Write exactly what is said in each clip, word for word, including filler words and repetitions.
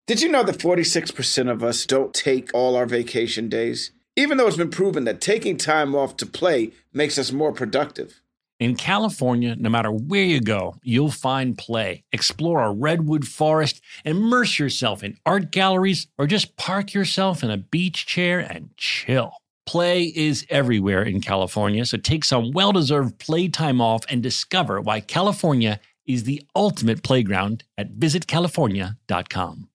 Did you know that forty-six percent of us don't take all our vacation days? Even though it's been proven that taking time off to play makes us more productive. In California, no matter where you go, you'll find play. Explore a redwood forest, immerse yourself in art galleries, or just park yourself in a beach chair and chill. Play is everywhere in California, so take some well-deserved playtime off and discover why California is the ultimate playground at visit california dot com.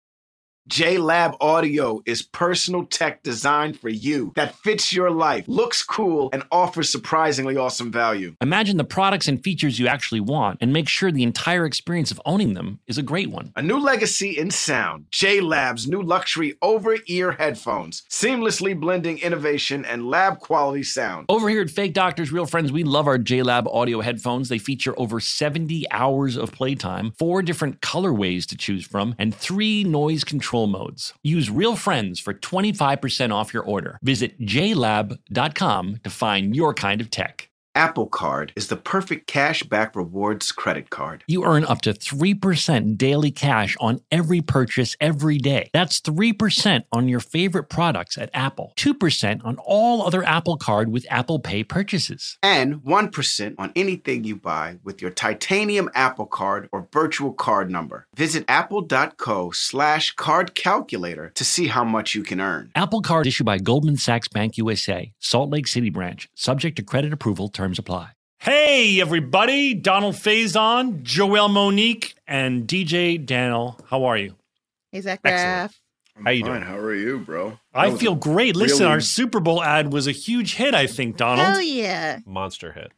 J-Lab Audio is personal tech designed for you that fits your life, looks cool, and offers surprisingly awesome value. Imagine the products and features you actually want and make sure the entire experience of owning them is a great one. A new legacy in sound. J-Lab's new luxury over-ear headphones, seamlessly blending innovation and lab-quality sound. Over here at Fake Doctors, Real Friends, we love our J-Lab Audio headphones. They feature over seventy hours of playtime, four different colorways to choose from, and three noise control modes. Use Real Friends for twenty-five percent off your order. Visit j lab dot com to find your kind of tech. Apple Card is the perfect cash back rewards credit card. You earn up to three percent daily cash on every purchase every day. That's three percent on your favorite products at Apple, two percent on all other Apple Card with Apple Pay purchases, and one percent on anything you buy with your titanium Apple Card or virtual card number. Visit apple.co slash card calculator to see how much you can earn. Apple Card issued by Goldman Sachs Bank U S A, Salt Lake City branch, subject to credit approval, terms apply. Hey, everybody. Donald Faison, Joelle Monique, and D J Daniel. How are you? Hey, Zach Graff. How you fine. doing? How are you, bro? I feel great. Listen, really- our Super Bowl ad was a huge hit, I think, Donald. Hell yeah. Monster hit.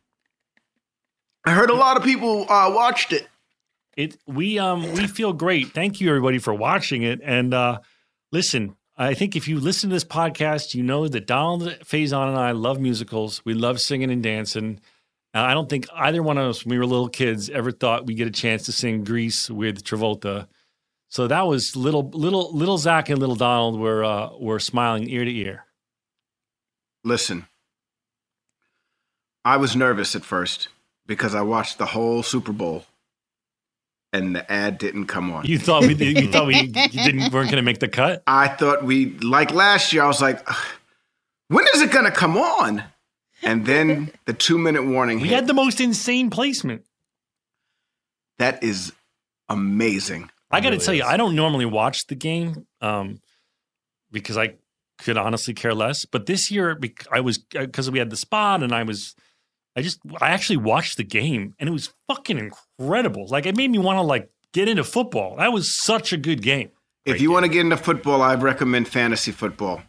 I heard a lot of people uh, watched it. It we um we feel great. Thank you, everybody, for watching it. And uh, listen, I think if you listen to this podcast, you know that Donald Faison and I love musicals. We love singing and dancing. Uh, I don't think either one of us, when we were little kids, ever thought we'd get a chance to sing Grease with Travolta. So that was little, little, little Zach and little Donald were uh, were smiling ear to ear. Listen, I was nervous at first because I watched the whole Super Bowl and the ad didn't come on. You thought we you thought we didn't weren't going to make the cut? I thought we, like last year, I was like, when is it going to come on? And then the two-minute warning We hit. had the most insane placement. That is amazing. I got to really tell you, is. I don't normally watch the game um, because I could honestly care less. But this year, bec- I was because we had the spot, and I was, I just, I actually watched the game, and it was fucking incredible. Like it made me want to like get into football. That was such a good game. If you want to get into football, I'd recommend fantasy football.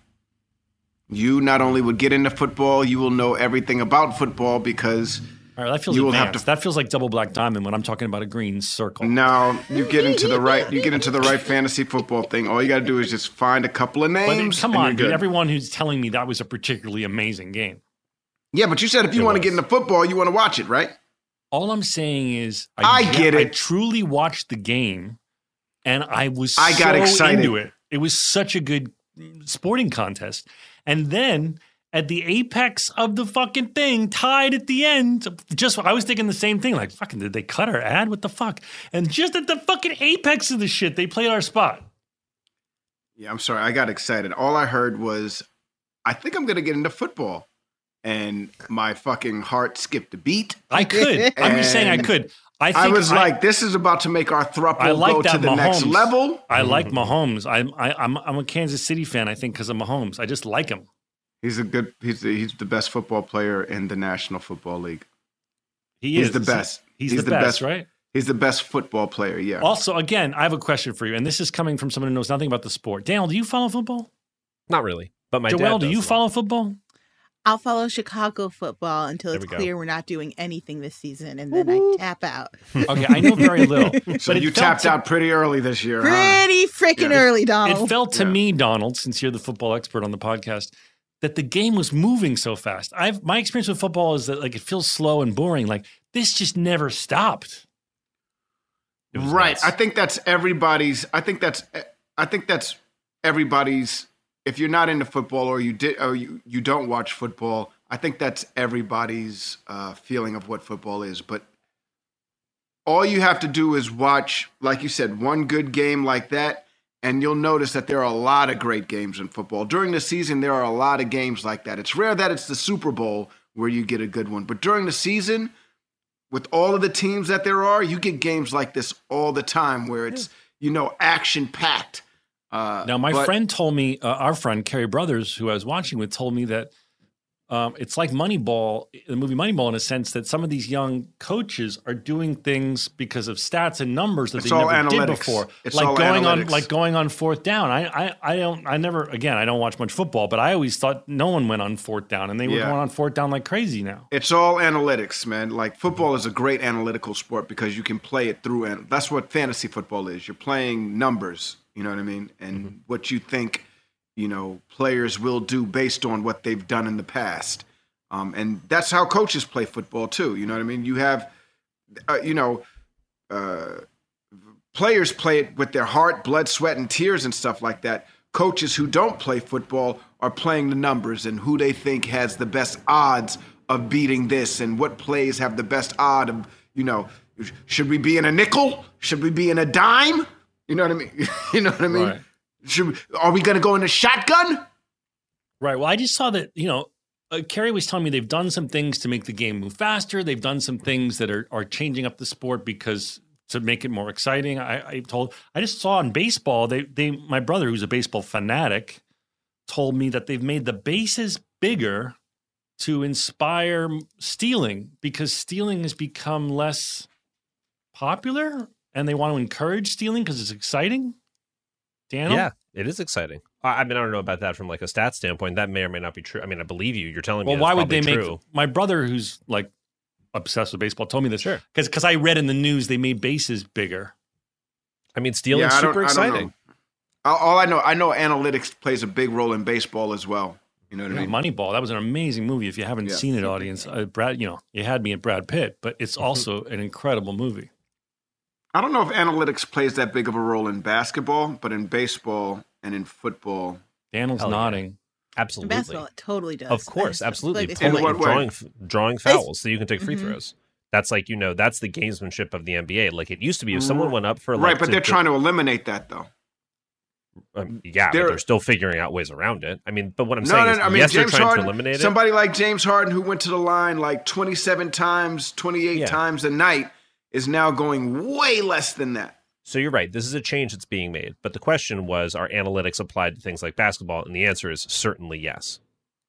You not only would get into football, you will know everything about football because All right, that feels you will have advanced. to- That feels like double black diamond when I'm talking about a green circle. now you get into the right you get into the right fantasy football thing. All you got to do is just find a couple of But names. come and on, you're dude. good. Everyone who's telling me that was a particularly amazing game. Yeah, but you said if you It want to was. get into football, you want to watch it, right? All I'm saying is, I get I it. truly watched the game, and I was I got so excited. into it. It was such a good sporting contest, and then at the apex of the fucking thing, tied at the end. Just I was thinking the same thing. Like, fucking, did they cut our ad? What the fuck? And just at the fucking apex of the shit, they played our spot. Yeah, I'm sorry. I got excited. All I heard was, I think I'm going to get into football. And my fucking heart skipped a beat. I could. I'm just saying I And could. I, think I was like, this is about to make our I throuple like go that to the next Mahomes. level. I like Mahomes. I'm I, I'm I'm a Kansas City fan. I think because of Mahomes. I just like him. He's a good. He's the, he's the best football player in the National Football League. He He's is the best. He's, the, best, right? He's the best football player. Yeah. Also, again, I have a question for you, and this is coming from someone who knows nothing about the sport. Daniel, do you follow football? Not really, but my Joelle, dad do does you a lot. follow football? I'll follow Chicago football until There it's we go. clear we're not doing anything this season, and then I tap out. Okay, I know very little. so but it you felt tapped to- out pretty early this year, huh? Pretty freaking Yeah. early, Donald. It felt to Yeah. me, Donald, since you're the football expert on the podcast, that the game was moving so fast. I've my experience with football is that like it feels slow and boring. Like this just never stopped. It was Right. nuts. I think that's everybody's. I think that's. I think that's everybody's. If you're not into football or you did or you, you don't watch football, I think that's everybody's uh, feeling of what football is. But all you have to do is watch, like you said, one good game like that, and you'll notice that there are a lot of great games in football. During the season, there are a lot of games like that. It's rare that it's the Super Bowl where you get a good one. But during the season, with all of the teams that there are, you get games like this all the time where it's, you know, action-packed. Uh, now, my but, friend told me, uh, our friend, Kerry Brothers, who I was watching with, told me that Um, it's like Moneyball, the movie Moneyball, in a sense that some of these young coaches are doing things because of stats and numbers that It's they all never analytics. did before. It's like all going analytics. on, like going on fourth down. I, I, I don't, I never. Again, I don't watch much football, but I always thought no one went on fourth down, and they were Yeah. going on fourth down like crazy now. It's all analytics, man. Like football is a great analytical sport because you can play it through, and that's what fantasy football is. You're playing numbers, you know what I mean, and Mm-hmm. what you think, you know, players will do based on what they've done in the past. Um, and that's how coaches play football too. You know what I mean? You have, uh, you know, uh, players play it with their heart, blood, sweat, and tears and stuff like that. Coaches who don't play football are playing the numbers and who they think has the best odds of beating this and what plays have the best odd of, you know, should we be in a nickel? Should we be in a dime? You know what I mean? you know what I mean? Right. Should we, are we going to go in a shotgun? Right. Well, I just saw that, you know, uh, Kerry was telling me they've done some things to make the game move faster. They've done some things that are, are changing up the sport because to make it more exciting. I, I told, I just saw in baseball, they, they, my brother, who's a baseball fanatic, told me that they've made the bases bigger to inspire stealing because stealing has become less popular and they want to encourage stealing because it's exciting. Daniel? Yeah, it is exciting. I I mean, I don't know about that from like a stat standpoint. That may or may not be true. I mean, I believe you. You're telling me. Well, why that's would they probably make true. my brother, who's like obsessed with baseball, told me this? Sure. Because because I read in the news they made bases bigger. I mean, stealing's Yeah, I don't- super I don't exciting. know. All all I know, I know analytics plays a big role in baseball as well. You know what I Yeah, mean? Moneyball. That was an amazing movie. If you haven't Yeah. seen it, audience, uh, Brad, you know, you had me at Brad Pitt, but it's also an incredible movie. I don't know if analytics plays that big of a role in basketball, but in baseball and in football, Daniel's Hell yeah. nodding. In Absolutely. basketball, it totally does. Of course, I just feel absolutely. like it's In Pulling, what way? drawing, drawing fouls so you can take free Mhm. throws. That's like, you know, that's the gamesmanship of the N B A. Like it used to be if someone went up for like, right? But to- they're to- trying to eliminate that, though. um, yeah, they're- but they're still figuring out ways around it. I mean, but what I'm No, saying no, is, no, I mean yes, James they're trying Harden. to eliminate it. Somebody like James Harden, who went to the line like twenty-seven times, twenty-eight Yeah. times a night, is now going way less than that. So you're right. This is a change that's being made. But the question was, are analytics applied to things like basketball? And the answer is certainly yes.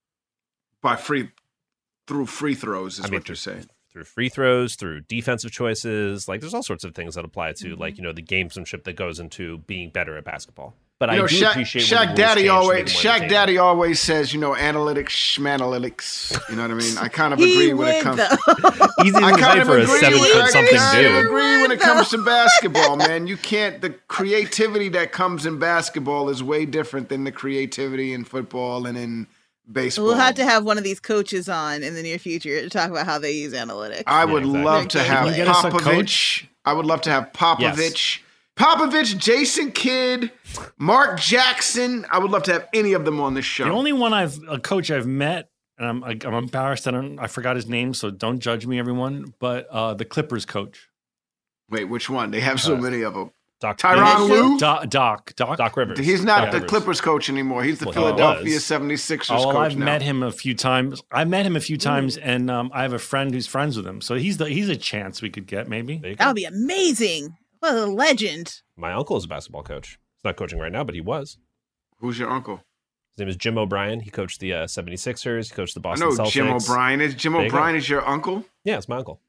By free through free throws is I mean, what you're saying. Through free throws, through defensive choices, like there's all sorts of things that apply to Mm-hmm. like, you know, the gamesmanship that goes into being better at basketball. But You I know, do Shaq, appreciate when the Shaq rules Daddy change to always make it more Shaq entertaining. Daddy always says, you know, analytics, schmanalytics. You know what I mean? I kind of He agree when it would, comes. though. Easy I to say kind of for a agree. seven with- foot I something kind of dude. agree when it comes to basketball, man. You can't. The creativity that comes in basketball is way different than the creativity in football and in baseball. We'll have to have one of these coaches on in the near future to talk about how they use analytics. I would exactly. love to have Can you get us a Popovich. I would love to have Popovich. Popovich, Jason Kidd, Mark Jackson. I would love to have any of them on this show. The only one I've a coach I've met, and I'm I'm embarrassed. I don't I forgot his name, so don't judge me, everyone. But uh, the Clippers coach, Wait, which one? They have so Uh, many of them. Doc, Tyronn Rivers? Lue? Doc Doc Doc. Doc Rivers. He's not Doc the Rivers. Clippers coach anymore. He's the Well, he Philadelphia was. seventy-sixers Oh, well, coach I've now. met him a few times. I met him a few times, and um, I have a friend who's friends with him. So he's the he's a chance we could get maybe. There you That go. would be amazing. What a legend. My uncle is a basketball coach. He's not coaching right now, but he was. Who's your uncle? His name is Jim O'Brien. He coached the uh, seventy-sixers. He coached the I Boston know Celtics. Jim O'Brien is. Jim There you go. O'Brien is your uncle? Yeah, it's my uncle.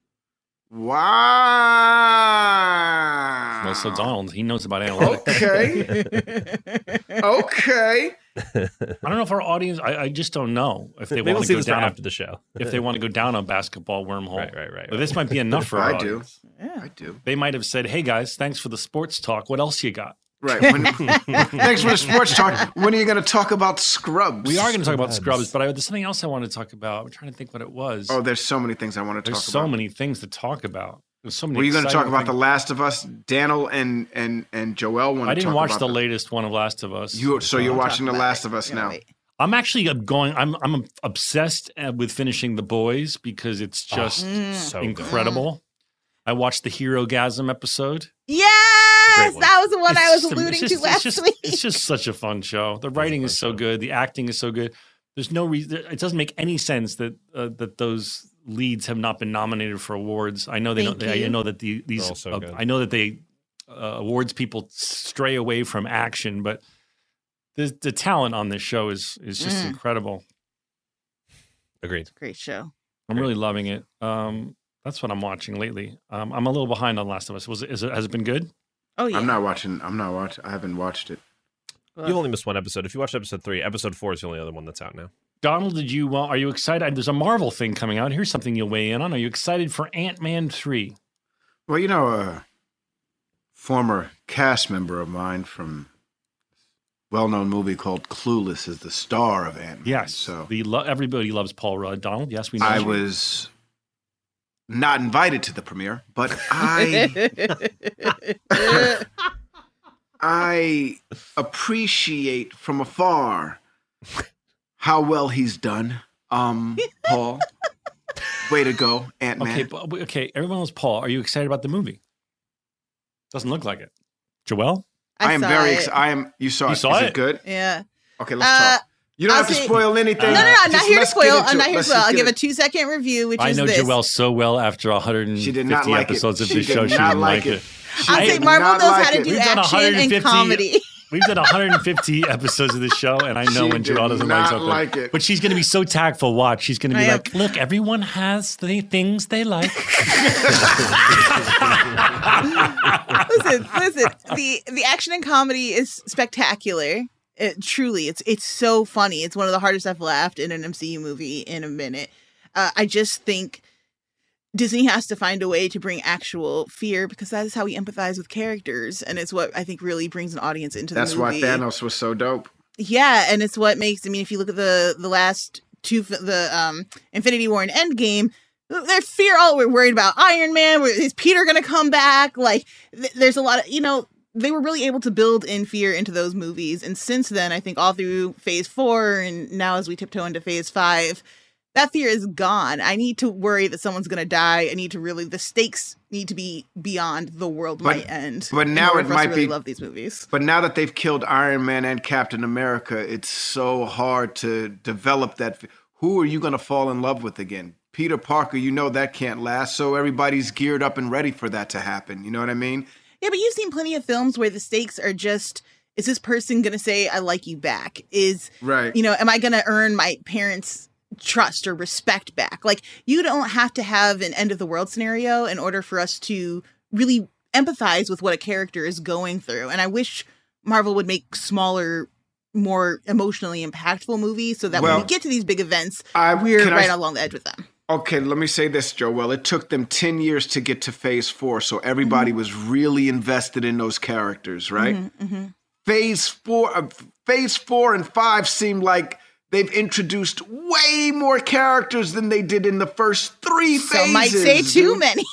Wow. Well, so Donald, he knows about analytics. Okay. Okay. I don't know if our audience. I, I just don't know if they Maybe we'll want see to go this down. after the show. If they want to go down a basketball wormhole, Right, right, right. But this might be enough for our I do. audience. Yeah. I do. They might have said, "Hey guys, thanks for the sports talk. What else you got?" Right. When, thanks for the sports talk. When are you going to talk about Scrubs? We are going to talk about Scrubs. Scrubs, but I, there's something else I want to talk about. I'm trying to think what it was. Oh, there's so many things I want to talk there's so about. many things to talk about. There's so many. Were you going to talk exciting about The things. Last of Us? Daniel and and and Joel want to I didn't talk watch about the the- latest one of Last of Us. You so you're We'll watching talk The about Last it. of Us Yeah, now. wait. I'm actually going. I'm I'm obsessed uh, with finishing The Boys because it's just Mm. So incredible. I watched the Hero Gasm episode. Yes! Yes, one. that was the one I was It's just- alluding it's to just- last it's just, week. It's just such a fun show. The writing is so good. The acting is so good. There's no reason. It doesn't make any sense that uh, that those leads have not been nominated for awards. I know they Thank don't. They, I you. know that the, these. They're all so uh, good. I know that they uh, awards people stray away from action, but the the talent on this show is is just Mm. incredible. Agreed. Great show. I'm really loving it. Um, that's what I'm watching lately. Um, I'm a little behind on Last of Us. Was it, is it? Has it been good? Oh yeah. I'm not watching. I'm not watching. I haven't watched it. You've only missed one episode. If you watched episode three, episode four is the only other one that's out now. Donald, did you? Uh, are you excited? There's a Marvel thing coming out. Here's something you'll weigh in on. Are you excited for Ant-Man three? Well, you know, a former cast member of mine from a well-known movie called Clueless is the star of Ant-Man. Yes. So the lo- everybody loves Paul Rudd. Donald, yes, we know. I you. was not invited to the premiere, but I I appreciate from afar how well he's done. Um, Paul, way to go, Ant-Man. Okay, but, okay. Everyone knows Paul. Are you excited about the movie? Doesn't look like it. Joelle? I, am saw very it. excited. I am. You saw You it. saw Is it? it good? Yeah. Okay, let's Uh, talk. You don't I'll have to say- spoil anything. No, no, no. I'm not Just here to let's spoil. get I'm into not it. here to Let's spoil. just I'll get give a it. two second review, which I is know this. Joelle so well after one hundred fifty She did not like it. episodes of She this did show. She not didn't like like it. it. I'll I say did Marvel not knows like how to it. do We've done action and one hundred fifty comedy. We've done one hundred fifty episodes of this show, and I know She when did Joelle doesn't like not something. like it. But she's going to be so tactful. Watch. She's going to be I am. like, look, everyone has the things they like. listen, listen. The the action and comedy is spectacular. It, truly, it's it's so funny. It's one of the hardest I've laughed in an M C U movie in a minute. Uh, I just think Disney has to find a way to bring actual fear because that is how we empathize with characters, and it's what I think really brings an audience into That's the why movie. Thanos was so dope. Yeah, and it's what makes. I mean, if you look at the the last two, the um Infinity War and Endgame, their fear. All we're worried about Iron Man. Is Peter going to come back? Like, th- there's a lot of you know. They were really able to build in fear into those movies, and since then, I think all through Phase Four, and now as we tiptoe into Phase Five, that fear is gone. I need to worry that someone's going to die. I need to really. The stakes need to be beyond the world But- might end. but in now order it for us to might really be- love these movies. But now that they've killed Iron Man and Captain America, it's so hard to develop that. f- Who are you going to fall in love with again? Peter Parker, you know that can't last, so everybody's geared up and ready for that to happen. You know what I mean? Yeah, but you've seen plenty of films where the stakes are just, is this person going to say, I like you back? Is, Right. you know, am I going to earn my parents' trust or respect back? Like, you don't have to have an end of the world scenario in order for us to really empathize with what a character is going through. And I wish Marvel would make smaller, more emotionally impactful movies so that when Well, we get to these big events, I- we're can I right s- along the edge with them. Okay, let me say this, Joe. Well, it took them ten years to get to phase four, so everybody was really invested in those characters, right? Mm-hmm. Phase four, uh, phase four and five seem like they've introduced way more characters than they did in the first three phases. Some might say too dude. many.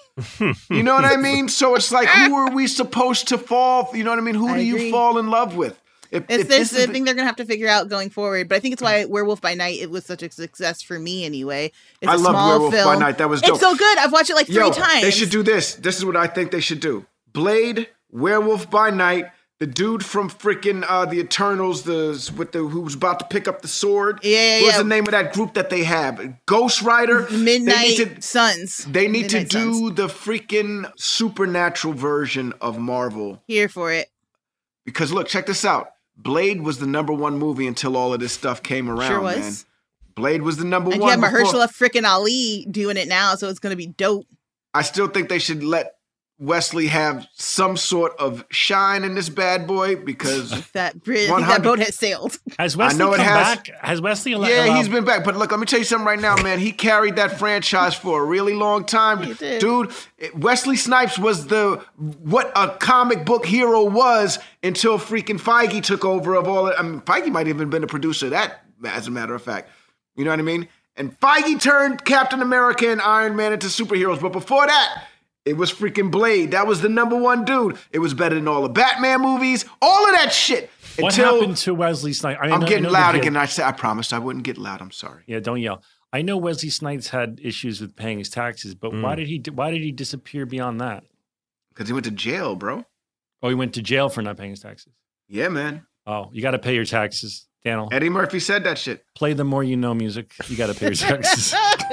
You know what I mean? So it's like, who are we supposed to fall? You know what I mean? Who I do agree. you fall in love with? If, It's if this this is the thing they're gonna have to figure out going forward. But I think it's why Werewolf by Night it was such a success for me anyway. It's I a loved small Werewolf by film. Night. That was dope. It's so good. I've watched it like three Yo, times. they should do this. This is what I think they should do. Blade, Werewolf by Night, the dude from freaking uh, the Eternals, the with the who was about to pick up the sword. Yeah, yeah, What's yeah. the name of that group that they have? Ghost Rider. Midnight They need to, Suns. they need Midnight to do Suns. the freaking supernatural version of Marvel. Here for it. Because look, check this out. Blade was the number one movie until all of this stuff came around, Sure was. man. Blade was the number And one. you have before- Mahershala freaking Ali doing it now, so it's gonna be dope. I still think they should let Wesley have some sort of shine in this bad boy because That bridge, one that hundred boat has sailed. Has Wesley know it come has- back? Has Wesley allowed? yeah, he's been back. But look, let me tell you something right now, man. He carried that franchise for a really long time, He did. dude. Wesley Snipes was the what a comic book hero was until freaking Feige took over of all. I mean, Feige might have even been a producer of that, as a matter of fact. You know what I mean? And Feige turned Captain America and Iron Man into superheroes, but before that, it was freaking Blade. That was the number one dude. It was better than all the Batman movies, all of that shit. What until happened to Wesley Snipes? I I'm know- I getting know loud that he had- again. I said I promised I wouldn't get loud. I'm sorry. Yeah, don't yell. I know Wesley Snipes had issues with paying his taxes, but why did he? Why did he disappear beyond that? Because he went to jail, bro. Oh, he went to jail for not paying his taxes. Yeah, man. Oh, you got to pay your taxes, Daniel. Eddie Murphy said that shit. Play the more you know music. You got to pay your taxes.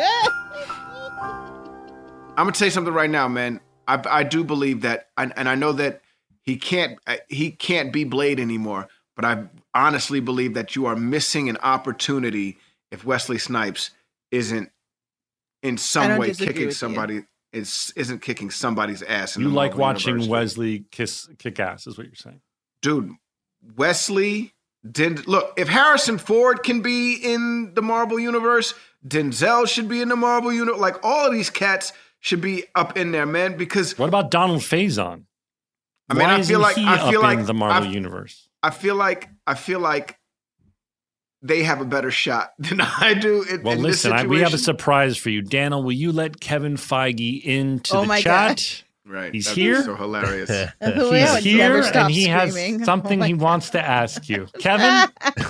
I'm gonna tell you something right now, man. I, I do believe that, and, and I know that he can't he can't be Blade anymore. But I honestly believe that you are missing an opportunity if Wesley Snipes isn't in some way kicking somebody is isn't kicking somebody's ass. In you the like Marvel watching universe. Wesley kiss kick ass, is what you're saying, dude. Wesley didn't look. If Harrison Ford can be in the Marvel universe, Denzel should be in the Marvel universe. Like all of these cats should be up in there, man. Because what about Donald Faison? I mean, Why I feel like he I feel up like in the Marvel I, universe. I feel like I feel like they have a better shot than I do. In, well, in listen, this I, we have a situation. surprise for you, Daniel. Will you let Kevin Feige into Oh the my chat? gosh. Right, He's that'd be here. So hilarious. He's here, and he has screaming. something Oh he my wants to ask you, Kevin.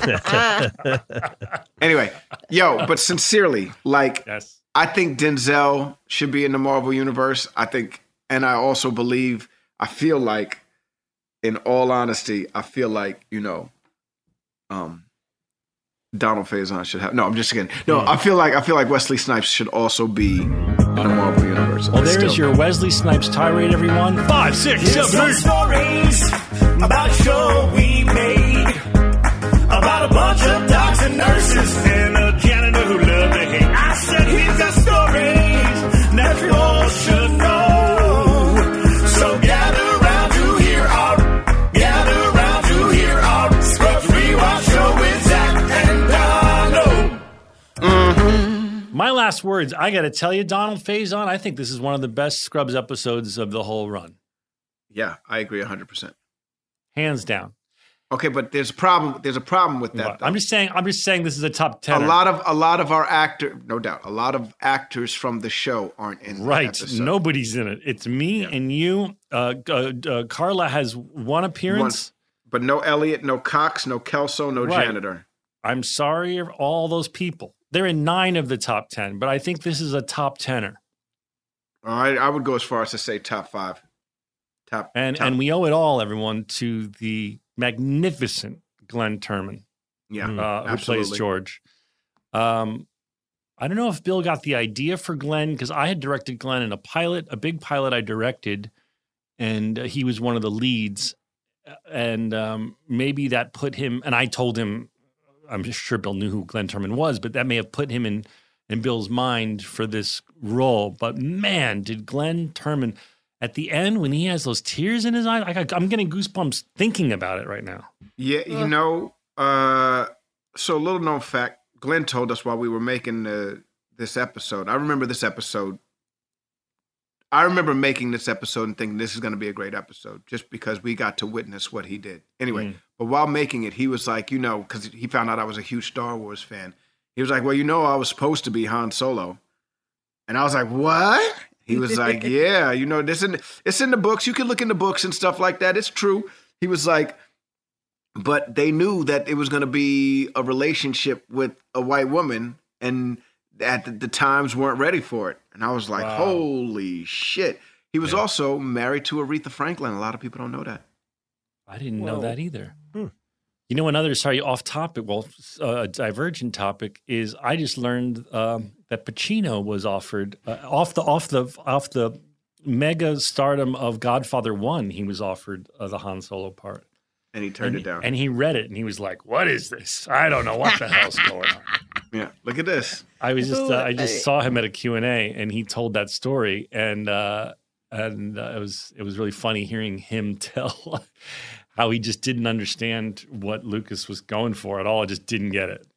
Anyway, yo, but sincerely, like, Yes. I think Denzel should be in the Marvel universe. I think, and I also believe, I feel like, in all honesty, I feel like, you know, um, Donald Faison should have. No, I'm just kidding. No, I feel like I feel like Wesley Snipes should also be in the Marvel universe. Well, there is Still. your Wesley Snipes tirade, everyone. Five, six, Here's seven, some eight. stories about a show we made about a bunch of docs and nurses and a janitor who loved to hate. I said he's got stories that you all should know. So gather round to hear our, gather round to hear our Scrubs Rewatch show with Zach and Donald. My last words, I got to tell you, Donald Faison, I think this is one of the best Scrubs episodes of the whole run. Yeah, I agree one hundred percent. Hands down. Okay, but there's a problem. There's a problem with that. Though. I'm just saying, I'm just saying this is a top ten. A lot of a lot of our actor, no doubt, a lot of actors from the show aren't in. the Right. episode. Nobody's in it. It's me Yeah. and you. Uh, uh, uh, Carla has one appearance. But no Elliot, no Cox, no Kelso, no Right. janitor. I'm sorry, all those people. They're in nine of the top ten, but I think this is a top tenner. All right, I would go as far as to say top five. Top And top, and we owe it all, everyone, to the magnificent Glenn Turman, yeah, uh, who absolutely. plays George. Um, I don't know if Bill got the idea for Glenn, because I had directed Glenn in a pilot, a big pilot I directed, and uh, he was one of the leads. And um, maybe that put him, and I told him, I'm sure Bill knew who Glenn Turman was, but that may have put him in, in Bill's mind for this role. But man, did Glenn Turman, at the end, when he has those tears in his eyes, I got, I'm getting goosebumps thinking about it right now. Yeah, you know. Uh, so a little known fact: Glenn told us while we were making the, this episode. I remember this episode. I remember making this episode and thinking this is going to be a great episode, just because we got to witness what he did. Anyway, Mm. but while making it, he was like, you know, because he found out I was a huge Star Wars fan. He was like, well, you know, I was supposed to be Han Solo, and I was like, what? He was like, yeah, you know, this in it's in the books. You can look in the books and stuff like that. It's true. He was like, but they knew that it was going to be a relationship with a white woman, and at the, the times weren't ready for it. And I was like, Wow. holy shit. He was also married to Aretha Franklin. A lot of people don't know that. I didn't know Whoa. that either. Hmm. You know, another, sorry, off topic, well, uh, a divergent topic is I just learned um, that Pacino was offered uh, off the off the off the mega stardom of Godfather One. He was offered uh, the Han Solo part, And he turned and, it down. and he read it and he was like, "What is this? I don't know what the hell's going on." yeah, look at this. I was just Ooh, uh, I just I- saw him at a Q and A and he told that story and uh, and uh, it was it was really funny hearing him tell how he just didn't understand what Lucas was going for at all. I just didn't get it.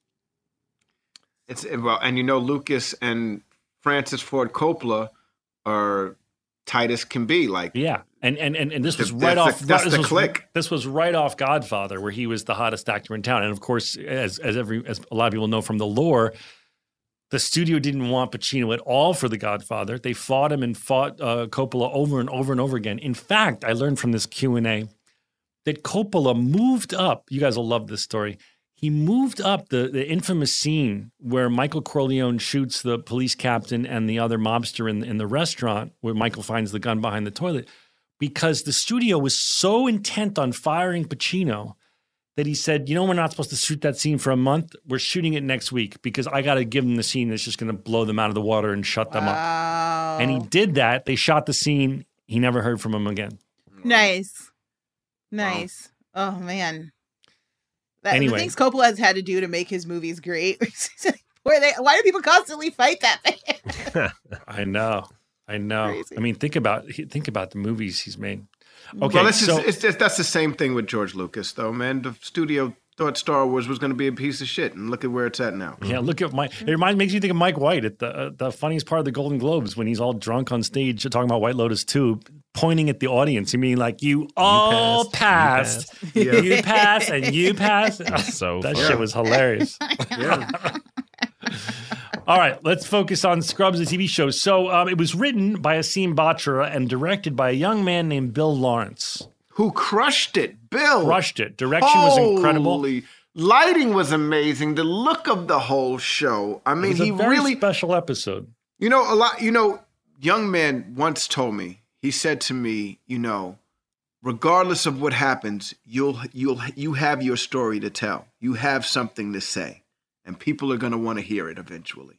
It's well, and you know, Lucas and Francis Ford Coppola are tight as can be. Like, Yeah, and and and, and this was Th- right that's off. the- that's this the was, click. This was right off Godfather, where he was the hottest actor in town, and of course, as as every as a lot of people know from the lore, the studio didn't want Pacino at all for The Godfather. They fought him and fought uh, Coppola over and over and over again. In fact, I learned from this Q and A that Coppola moved up. You guys will love this story. He moved up the, the infamous scene where Michael Corleone shoots the police captain and the other mobster in, in the restaurant where Michael finds the gun behind the toilet. because the studio was so intent on firing Pacino that he said, you know, we're not supposed to shoot that scene for a month. We're shooting it next week because I got to give them the scene that's just going to blow them out of the water and shut them up. Wow. And he did that. They shot the scene. He never heard from him again. Nice. Nice. Wow. Oh, man. That, Anyway. The things Coppola has had to do to make his movies great. Where they, why do people constantly fight that man? I know. I know. Crazy. I mean, think about think about the movies he's made. Okay, well, it's so just, it's just, that's the same thing with George Lucas, though, man. The studio thought Star Wars was going to be a piece of shit, and look at where it's at now. yeah, look at Mike. It reminds makes you think of Mike White at the uh, the funniest part of the Golden Globes when he's all drunk on stage talking about White Lotus two, pointing at the audience. You mean like you all passed, passed, you Yeah. passed, and you passed. So that funny. shit was hilarious. Yeah. All right, let's focus on Scrubs, the T V show. So um, it was written by Asim Batra and directed by a young man named Bill Lawrence. Who crushed it? Bill. Crushed it. Direction was incredible. Holy- Lighting was amazing. The look of the whole show. I It mean, was a he very really, special episode. you know, a lot, you know, young man once told me, he said to me, you know, regardless of what happens, you'll, you'll, you have your story to tell. You have something to say, and people are going to want to hear it eventually.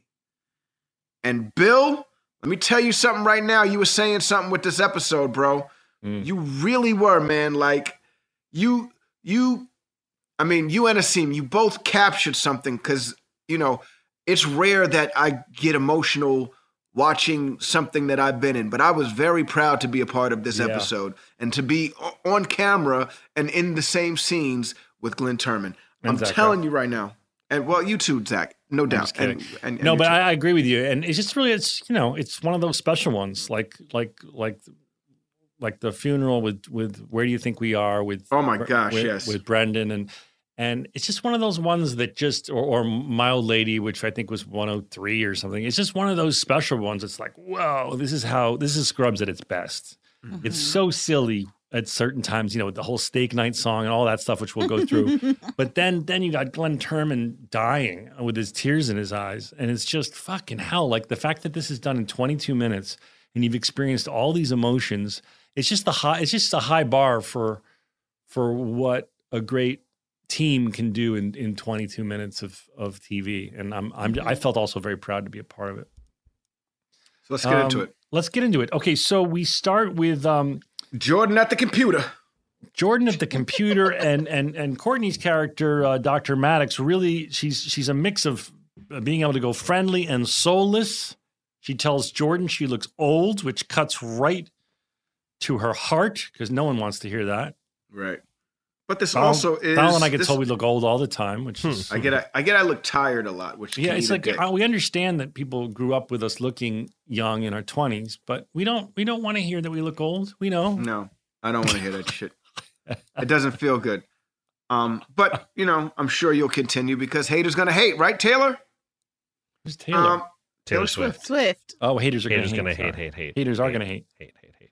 And Bill, let me tell you something right now. You were saying something with this episode, bro. Mm. You really were, man. Like, you, you, I mean, you and Asim, you both captured something because, you know, it's rare that I get emotional watching something that I've been in, but I was very proud to be a part of this Yeah. episode and to be o- on camera and in the same scenes with Glenn Turman. And I'm Zach telling you right now. And well, you too, Zach, no doubt. just kidding. And, and, and No, you but too. I, I agree with you, and it's just really, it's you know, it's one of those special ones, like like like like the funeral with with Where Do You Think We Are with Oh my gosh, with, yes. with Brendan, and and it's just one of those ones that just or, or My Old Lady, which I think was one oh three or something. It's just one of those special ones. It's like, whoa, this is how this is Scrubs at its best. It's so silly at certain times, you know, with the whole Steak Night song and all that stuff, which we'll go through. But then then you got Glenn Turman dying with his tears in his eyes. And it's just fucking hell. Like the fact that this is done in twenty-two minutes and you've experienced all these emotions, it's just the high, it's just a high bar for for what a great team can do in, in twenty-two minutes of, of T V. And I'm I'm I felt also very proud to be a part of it. So let's get into Um, it. Let's get into it. Okay, so we start with um Jordan at the computer. Jordan at the computer and and and Courtney's character, uh, Doctor Maddox, really she's she's a mix of uh, being able to go friendly and soulless. She tells Jordan she looks old, which cuts right to her heart because no one wants to hear that. Right. But this Donald- also is. Donald and I get this- told we look old all the time, which is I get. I, I get. I look tired a lot, which yeah, can it's eat a like dick. uh, we understand that people grew up with us looking young in our twenties, but we don't we don't want to hear that we look old. We know. No, I don't want to hear that shit. It doesn't feel good. Um, but you know, I'm sure you'll continue because haters gonna hate, right, Taylor? Who's Taylor? Um, Taylor Swift. Swift. oh, haters are Haters going gonna to hate, hate, hate. Haters are hate, gonna hate. hate, hate, hate.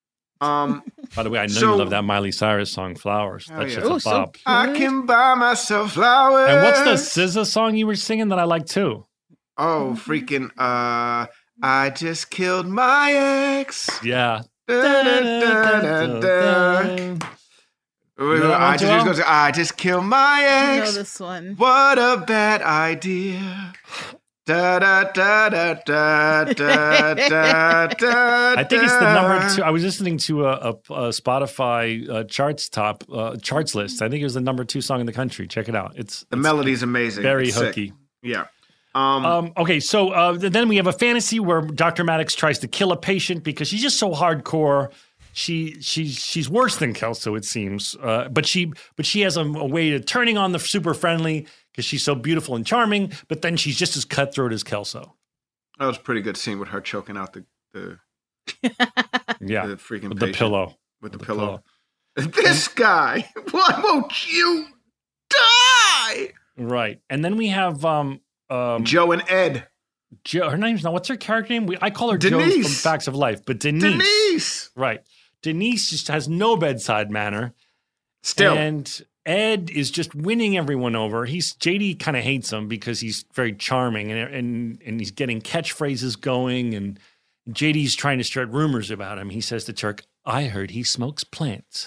um, By the way, I know So- you love that Miley Cyrus song, Flowers. Oh, That's yeah. just Oh, a so bop. I can buy myself flowers. And what's the S Z A song you were singing that I like too? Oh, freaking! Uh, I just killed my ex. Yeah. Da, da, da, da, da. Wait, wait, know that I one, just, Joel? goes, I just killed my I know ex. this one. What a bad idea. Da da da da da da da da. I think it's the number two. I was listening to a, a, a Spotify uh, charts top uh, charts list. I think it was the number two song in the country. Check it out. It's The it's melody's amazing. very It's sick. hooky. Yeah. Um, Um, okay, so uh, th- then we have a fantasy where Doctor Maddox tries to kill a patient because she's just so hardcore. She she's she's worse than Kelso, it seems. Uh, but she but she has a, a way of turning on the super friendly because she's so beautiful and charming. But then she's just as cutthroat as Kelso. that was a pretty good scene with her choking out the the, Yeah, the freaking with the patient pillow. with the, the pillow. This guy, why won't you die? Right, and then we have um um Joe and Ed. Jo- her name's not what's her character name? We, I call her Joe from Denise. Facts of Life, but Denise, Denise. right? Denise just has no bedside manner. Still. And Ed is just winning everyone over. He's J D kind of hates him because he's very charming and and and he's getting catchphrases going. And J D's trying to start rumors about him. He says to Turk, I heard he smokes plants.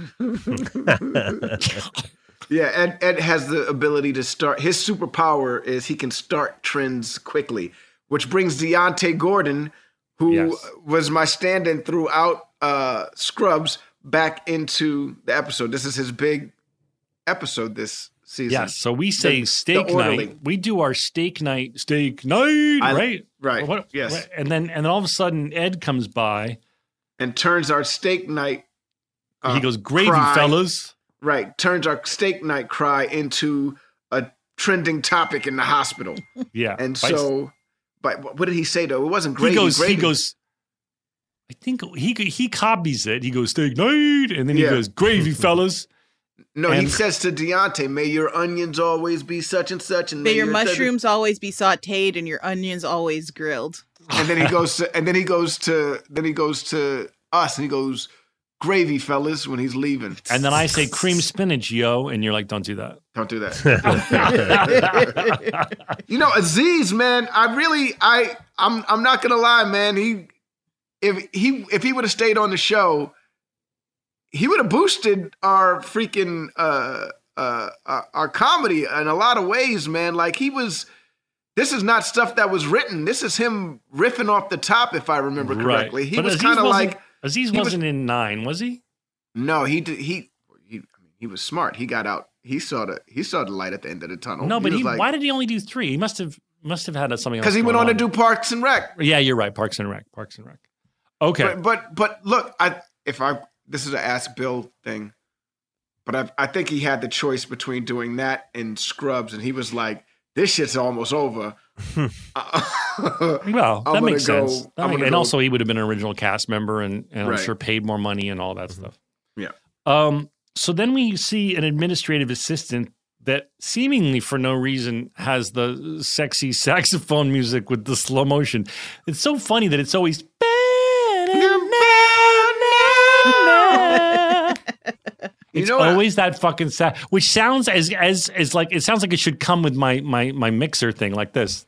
Yeah, Ed, Ed has the ability to start. His superpower is he can start trends quickly, which brings Deontay Gordon, who Yes. was my stand-in throughout uh, Scrubs, back into the episode. This is his big episode this season. Yes. So we say The- steak the orderly. night. We do our steak night, steak night, I- right? right, What- yes. what- And then and then all of a sudden Ed comes by. And turns our steak night. uh, he goes, gravy, cry- fellas. Right, turns our steak night cry into a trending topic in the hospital. Yeah. And By- so, but what did he say though? It wasn't he gravy. goes, gravy. he goes, I think he he copies it. He goes, steak night. And then he Yeah. goes, gravy, fellas. No, he and- says to Deontay, "May your onions always be such and such, and May your your mushrooms always be sautéed and your onions always grilled. And then he goes to, and then he goes to, then he goes to us, and he goes, "Gravy, fellas," when he's leaving. And then I say cream spinach, yo. And you're like, don't do that. Don't do that. You know, Aziz, man, I really, I, I'm, I'm not gonna lie, man. He, if he, if he would have stayed on the show, he would have boosted our freaking, uh, uh, our, our comedy in a lot of ways, man. Like he was. This is not stuff that was written. This is him riffing off the top, if I remember correctly. He But was Aziz kind of wasn't- like, Aziz he was- wasn't in nine, was he? no, he did, he, he, I mean, he was smart. He got out. He saw the, he saw the light at the end of the tunnel. No, but was he, like, why did he only do three? He must have must have had something else. because he went going on to do Parks and Rec. Yeah, you're right. Parks and Rec. Parks and Rec. Okay. But, but but look, I if I this is an Ask Bill thing, but I I think he had the choice between doing that and Scrubs, and he was like, "This shit's almost over." Uh, Well, I'm that makes gonna sense. go- That I'm make- gonna and go- also, he would have been an original cast member, and, and I'm Right. sure paid more money and all that stuff. Yeah. Um. So then we see an administrative assistant that seemingly for no reason has the sexy saxophone music with the slow motion. It's so funny that it's always. You It's know what? always that fucking sa- which sounds as as as like it sounds like it should come with my my my mixer thing like this.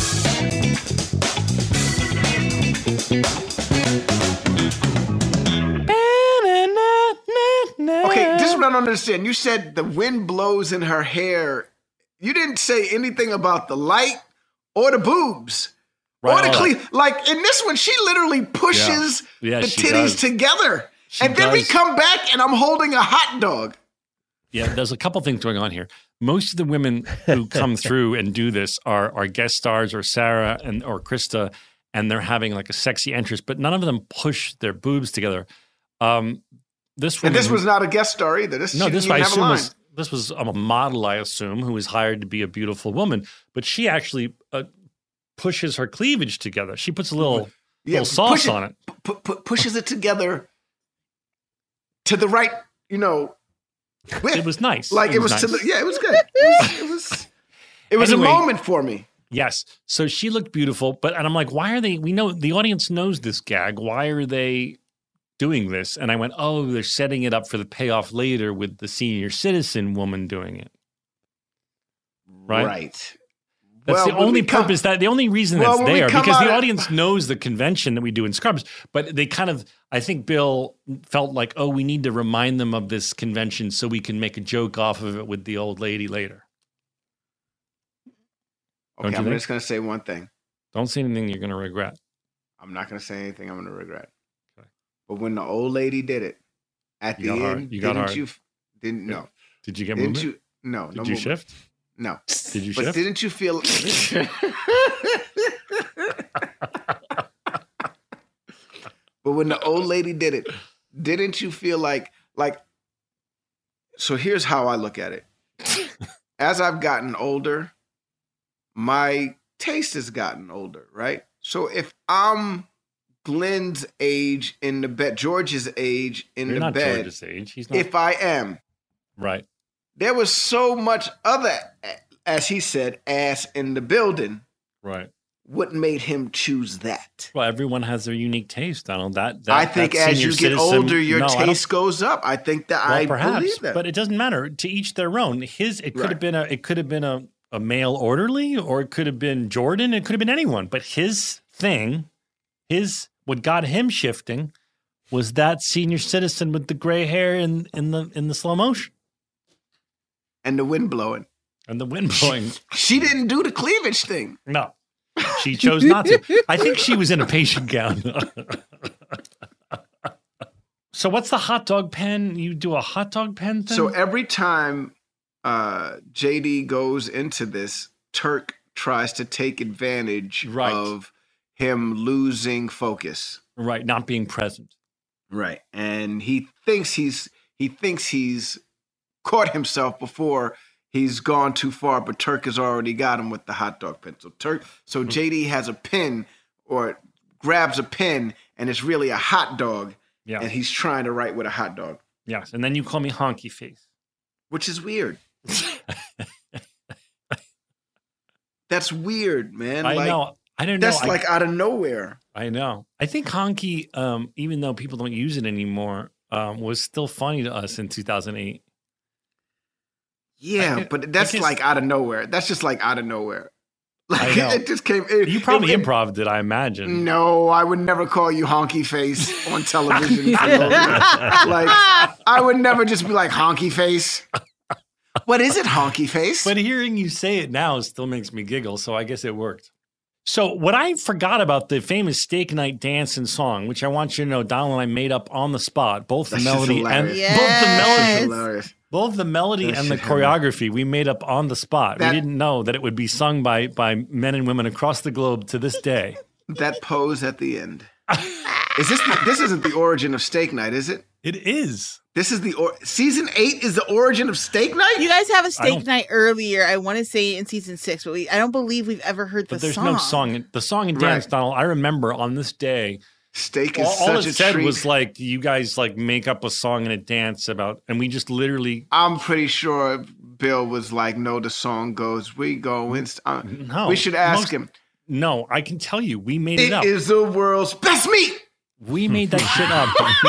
Okay, this is what I don't understand. You said the wind blows in her hair. You didn't say anything about the light or the boobs. Right, or the all cle- that. like in this one, she literally pushes Yeah. Yeah, the she titties does. together. She and then we does. come back and I'm holding a hot dog. Yeah, there's a couple things going on here. Most of the women who come through and do this are are guest stars or Sarah and or Krista, and they're having like a sexy entrance, but none of them push their boobs together. Um, this And woman, this was not a guest star either. This no, she this didn't I even have a assume line. was this was a model, I assume, who was hired to be a beautiful woman, but she actually uh, pushes her cleavage together. She puts a little Yeah, little sauce push it- on it. pu- pu- pushes it together to the right, you know. Width. It was nice. like it was, to nice. the yeah, it was good. It was it was, it was Anyway. a moment for me. Yes. So she looked beautiful, but and I'm like, why are they? We know the audience knows this gag. Why are they doing this? And I went, oh, they're setting it up for the payoff later with the senior citizen woman doing it. Right. That's Well, the when only we come- purpose that the only reason Well, that's when we there come because the out of- audience knows the convention that we do in Scrubs, but they kind of I think Bill felt like, oh, we need to remind them of this convention so we can make a joke off of it with the old lady later. Don't Okay, you I'm think? just gonna say one thing. Don't say anything you're gonna regret. I'm not gonna say anything I'm gonna regret. Okay. But when the old lady did it at You the got end, hard. You got didn't hard. you? f- Didn't no? Did you get Didn't movement? you? No, Did no you movement. shift? No. Did you But shift? didn't you feel? But when the old lady did it, didn't you feel like like? So here's how I look at it. As I've gotten older, my taste has gotten older, right? So if I'm Glenn's age in the bed, George's age in You're the not bed, George's age. He's not. if I am, right. there was so much other, as he said, ass in the building. Right. What made him choose that? Well, everyone has their unique taste, Donald. That, that I think that as senior you get citizen- older, your No, I don't- taste goes up. I think that Well, I perhaps, believe that. but it doesn't matter. To each their own. His it could Right. have been a it could have been a, a male orderly, or it could have been Jordan. It could have been anyone. But his thing, his what got him shifting was that senior citizen with the gray hair in, in the in the slow motion And the wind blowing. and the wind blowing. She didn't do the cleavage thing. No, she chose not to. I think she was in a patient gown. So what's the hot dog pen? You do a hot dog pen thing? So every time uh, J D goes into this, Turk tries to take advantage Right. of him losing focus. Right, not being present. Right. And he thinks he's he thinks he's caught himself before he's gone too far, but Turk has already got him with the hot dog pen. So Turk so J D has a pen or grabs a pen and it's really a hot dog. Yeah. And he's trying to write with a hot dog. Yes, and then you call me honky face. Which is weird. That's weird, man. I like, know. I don't know. That's I, like out of nowhere. I know. I think honky, um, even though people don't use it anymore, um, was still funny to us in two thousand eight. Yeah, I- but that's I guess- like out of nowhere. That's just like out of nowhere. Like I know. it just came. It, You probably it, it- improv'd it, I imagine. No, I would never call you honky face on television. for no reason. Like I would never just be like honky face. What is it, honky face? But hearing you say it now still makes me giggle, so I guess it worked. So what I forgot about the famous steak night dance and song, which I want you to know, Donald and I made up on the spot, both the That's just melody and hilarious. both the melody, Yes. Hilarious. both the melody That and the shit hilarious. choreography we made up on the spot. That- we didn't know that it would be sung by by men and women across the globe to this day. That pose at the end. Is this the, this isn't the origin of Steak Night, is it? It is. This is the or, season eight is the origin of Steak Night. You guys have a I steak don't- night earlier. I want to say in season six, but we I don't believe we've ever heard the But there's song. no song. The song and dance, Right. Donald, I remember on this day, Steak is all, all such it a said treat. was like, you guys like make up a song and a dance about, and we just literally, I'm pretty sure Bill was like, "No, the song goes, we go inst- uh, no. We should ask Most- him. No, I can tell you, we made it, It up. is the world's best meat. We made that shit up.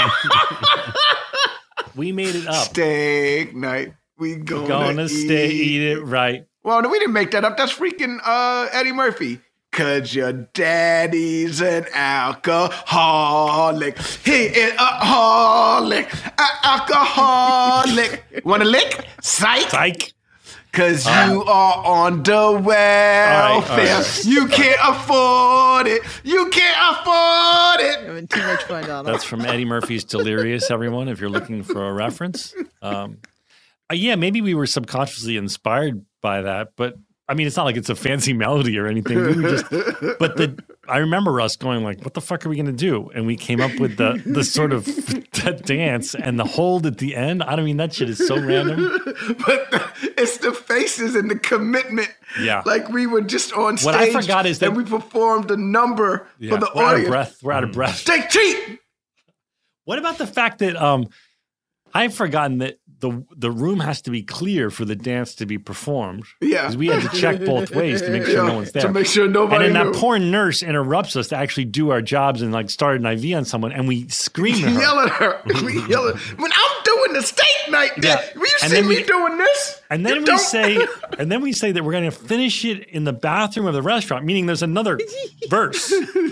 We made it up. Steak Night. We gonna, Gonna stay, eat it right. Well, no, we didn't make that up. That's freaking uh, Eddie Murphy. Cause your daddy's an alcoholic. He is a holic, a alcoholic. Want a lick? Psych. Psych. Cause you are on the welfare. All right, all right. You can't afford it. You can't afford it. Having too much fun, Donald. That's from Eddie Murphy's Delirious, everyone, if you're looking for a reference. Um, uh, yeah, maybe we were subconsciously inspired by that, but I mean, it's not like it's a fancy melody or anything. We were just, but the I remember us going like, "What the fuck are we gonna do?" And we came up with the the sort of that dance and the hold at the end. I don't mean that shit is so random. But the, it's the faces and the commitment. Yeah. Like we were just on stage. What I forgot is that- and we performed a number Yeah, for the we're out of audience. breath. We're out of breath. Steak treat. What about the fact that um, I've forgotten that the the room has to be clear for the dance to be performed? Yeah. Because we had to check both ways to make sure Yeah, no one's there. to make sure and nobody then knew. that poor nurse interrupts us to actually do our jobs and like start an I V on someone, and we scream at her. Yell at her. We yell at when I'm doing the steak night. Yeah. Yeah. You And see then me we- doing this? And then You we don't? say, and then we say that we're going to finish it in the bathroom of the restaurant, meaning there's another verse.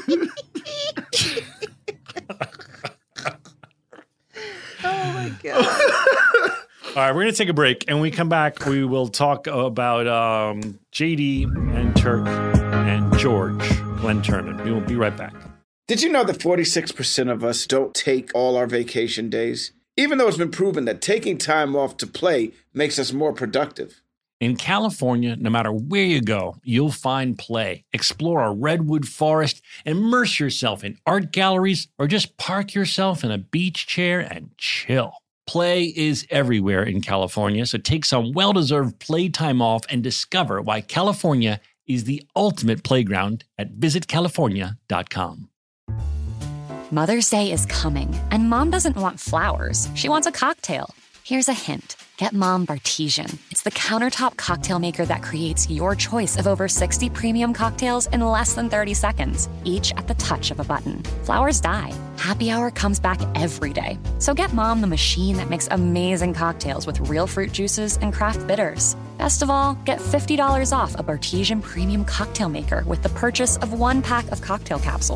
Oh my god. All right, we're going to take a break. And when we come back, we will talk about um, J D and Turk and George, Glenn Turman. We will be right back. Did you know that forty-six percent of us don't take all our vacation days? Even though it's been proven that taking time off to play makes us more productive. In California, no matter where you go, you'll find play. Explore a redwood forest, immerse yourself in art galleries, or just park yourself in a beach chair and chill. Play is everywhere in California, so take some well-deserved playtime off and discover why California is the ultimate playground at visit california dot com. Mother's Day is coming, and Mom doesn't want flowers. She wants a cocktail. Here's a hint. Get Mom Bartesian. It's the countertop cocktail maker that creates your choice of over sixty premium cocktails in less than thirty seconds, each at the touch of a button. Flowers die. Happy Hour comes back every day. So get Mom the machine that makes amazing cocktails with real fruit juices and craft bitters. Best of all, get fifty dollars off a Bartesian premium cocktail maker with the purchase of one pack of cocktail capsules.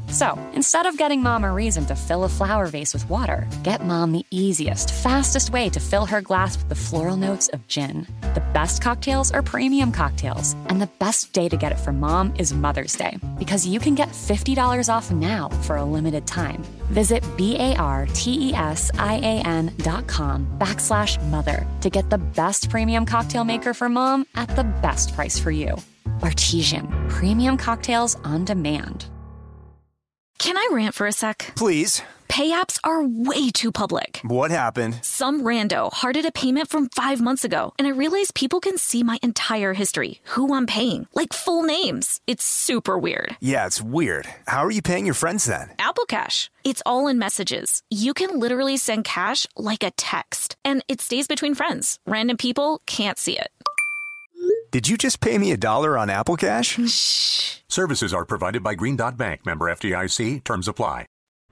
So, instead of getting Mom a reason to fill a flower vase with water, get Mom the easiest, fastest way to fill her glass with the floral notes of gin. The best cocktails are premium cocktails, and the best day to get it for Mom is Mother's Day, because you can get fifty dollars off now for a limited time. Visit B-A-R-T-E-S-I-A-N dot com backslash mother to get the best premium cocktail maker for Mom at the best price for you. Bartesian, premium cocktails on demand. Can I rant for a sec? Please. Pay apps are way too public. What happened? Some rando hearted a payment from five months ago, and I realized people can see my entire history, who I'm paying, like full names. It's super weird. Yeah, it's weird. How are you paying your friends then? Apple Cash. It's all in messages. You can literally send cash like a text, and it stays between friends. Random people can't see it. Did you just pay me a dollar on Apple Cash? Shh. Services are provided by Green Dot Bank. Member F D I C. Terms apply.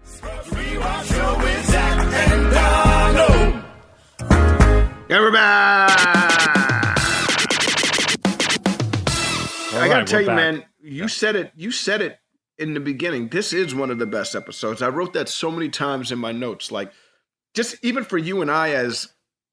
Yeah, we're back. All I gotta right, tell we're you, back. man, you said it. You said it in the beginning. This is one of the best episodes. I wrote that so many times in my notes. Like, just even for you and I, as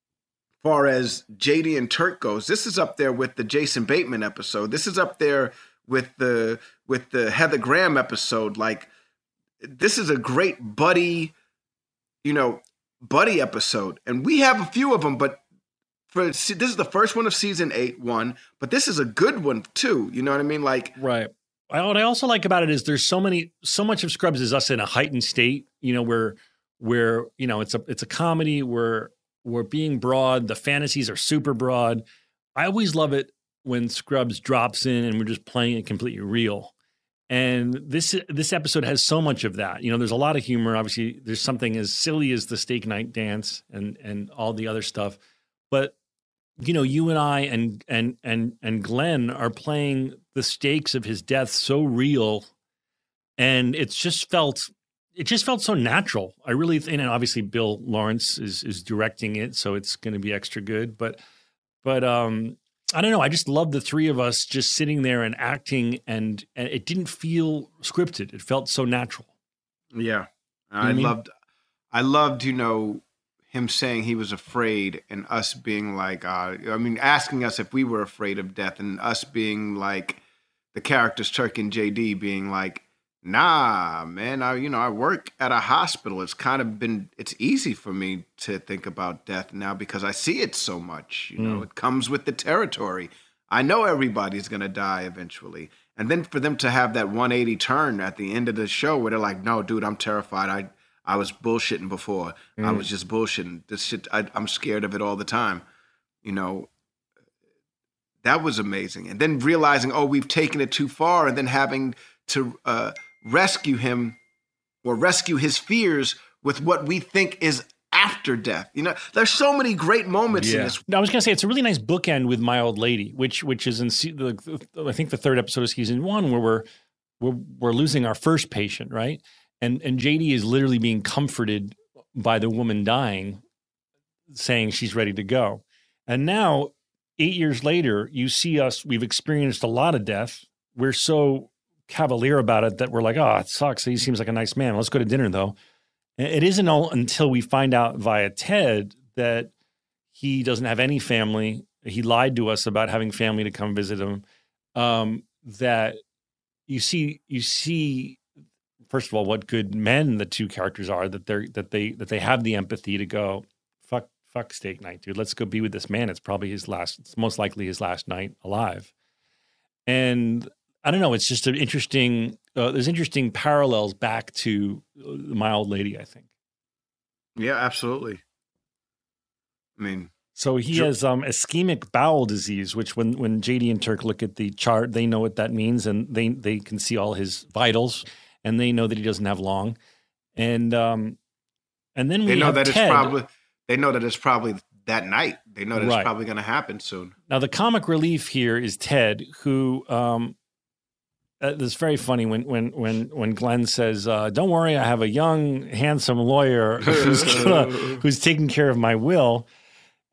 far as J D and Turk goes, this is up there with the Jason Bateman episode. This is up there with the with the Heather Graham episode. Like, this is a great buddy, you know, buddy episode. And we have a few of them, but for this is the first one of season eight, one, but this is a good one too. You know what I mean? Like, right. I, what I also like about it is there's so many, so much of Scrubs is us in a heightened state. You know, where where you know it's a it's a comedy where we're being broad. The fantasies are super broad. I always love it when Scrubs drops in and we're just playing it completely real. And this this episode has so much of that. You know, there's a lot of humor. Obviously, there's something as silly as the steak night dance and and all the other stuff. But you know, you and I and and and and Glenn are playing the stakes of his death so real, and it's just felt it just felt so natural. I really think, and obviously Bill Lawrence is is directing it, so it's going to be extra good. But but um. I don't know. I just love the three of us just sitting there and acting, and, and it didn't feel scripted. It felt so natural. yeah, You know I what I mean? loved, I loved, you know, him saying he was afraid and us being like, uh, I mean, asking us if we were afraid of death and us being like the characters, Turk and J D being like, nah, man, I, you know, I work at a hospital. It's kind of been, it's easy for me to think about death now because I see it so much, you know, Mm. it comes with the territory. I know everybody's going to die eventually. And then for them to have that one eighty turn at the end of the show where they're like, no, dude, I'm terrified. I, I was bullshitting before. I Mm. was just bullshitting. This shit, I, I'm scared of it all the time. You know, that was amazing. And then realizing, oh, we've taken it too far, and then having to uh, rescue him or rescue his fears with what we think is after death. You know, there's so many great moments in this. No, I was going to say it's a really nice bookend with My Old Lady, which which is in se- the, the I think the third episode of season one, where we're we're we're losing our first patient, right? And and J D is literally being comforted by the woman dying, saying she's ready to go. And now, eight years later, you see us. We've experienced a lot of death. We're so cavalier about it that we're like, oh, it sucks. He seems like a nice man. Let's go to dinner, though. And it isn't all until we find out via Ted that he doesn't have any family. He lied to us about having family to come visit him. Um, that you see, you see, first of all, what good men the two characters are. That they're that they that they have the empathy to go, fuck, fuck steak night, dude. Let's go be with this man. It's probably his last. It's most likely his last night alive. And I don't know. It's just an interesting. Uh, there's interesting parallels back to uh, My Old Lady, I think. Yeah, absolutely. I mean, So he Sure. has um, ischemic bowel disease, which when when J D and Turk look at the chart, they know what that means, and they they can see all his vitals, and they know that he doesn't have long, and um, and then we they know have that Ted. it's probably they know that it's probably that night. They know that Right. it's probably going to happen soon. Now, the comic relief here is Ted, who um, uh, it's very funny when when when when Glenn says, uh, "Don't worry, I have a young, handsome lawyer who's gonna, who's taking care of my will,"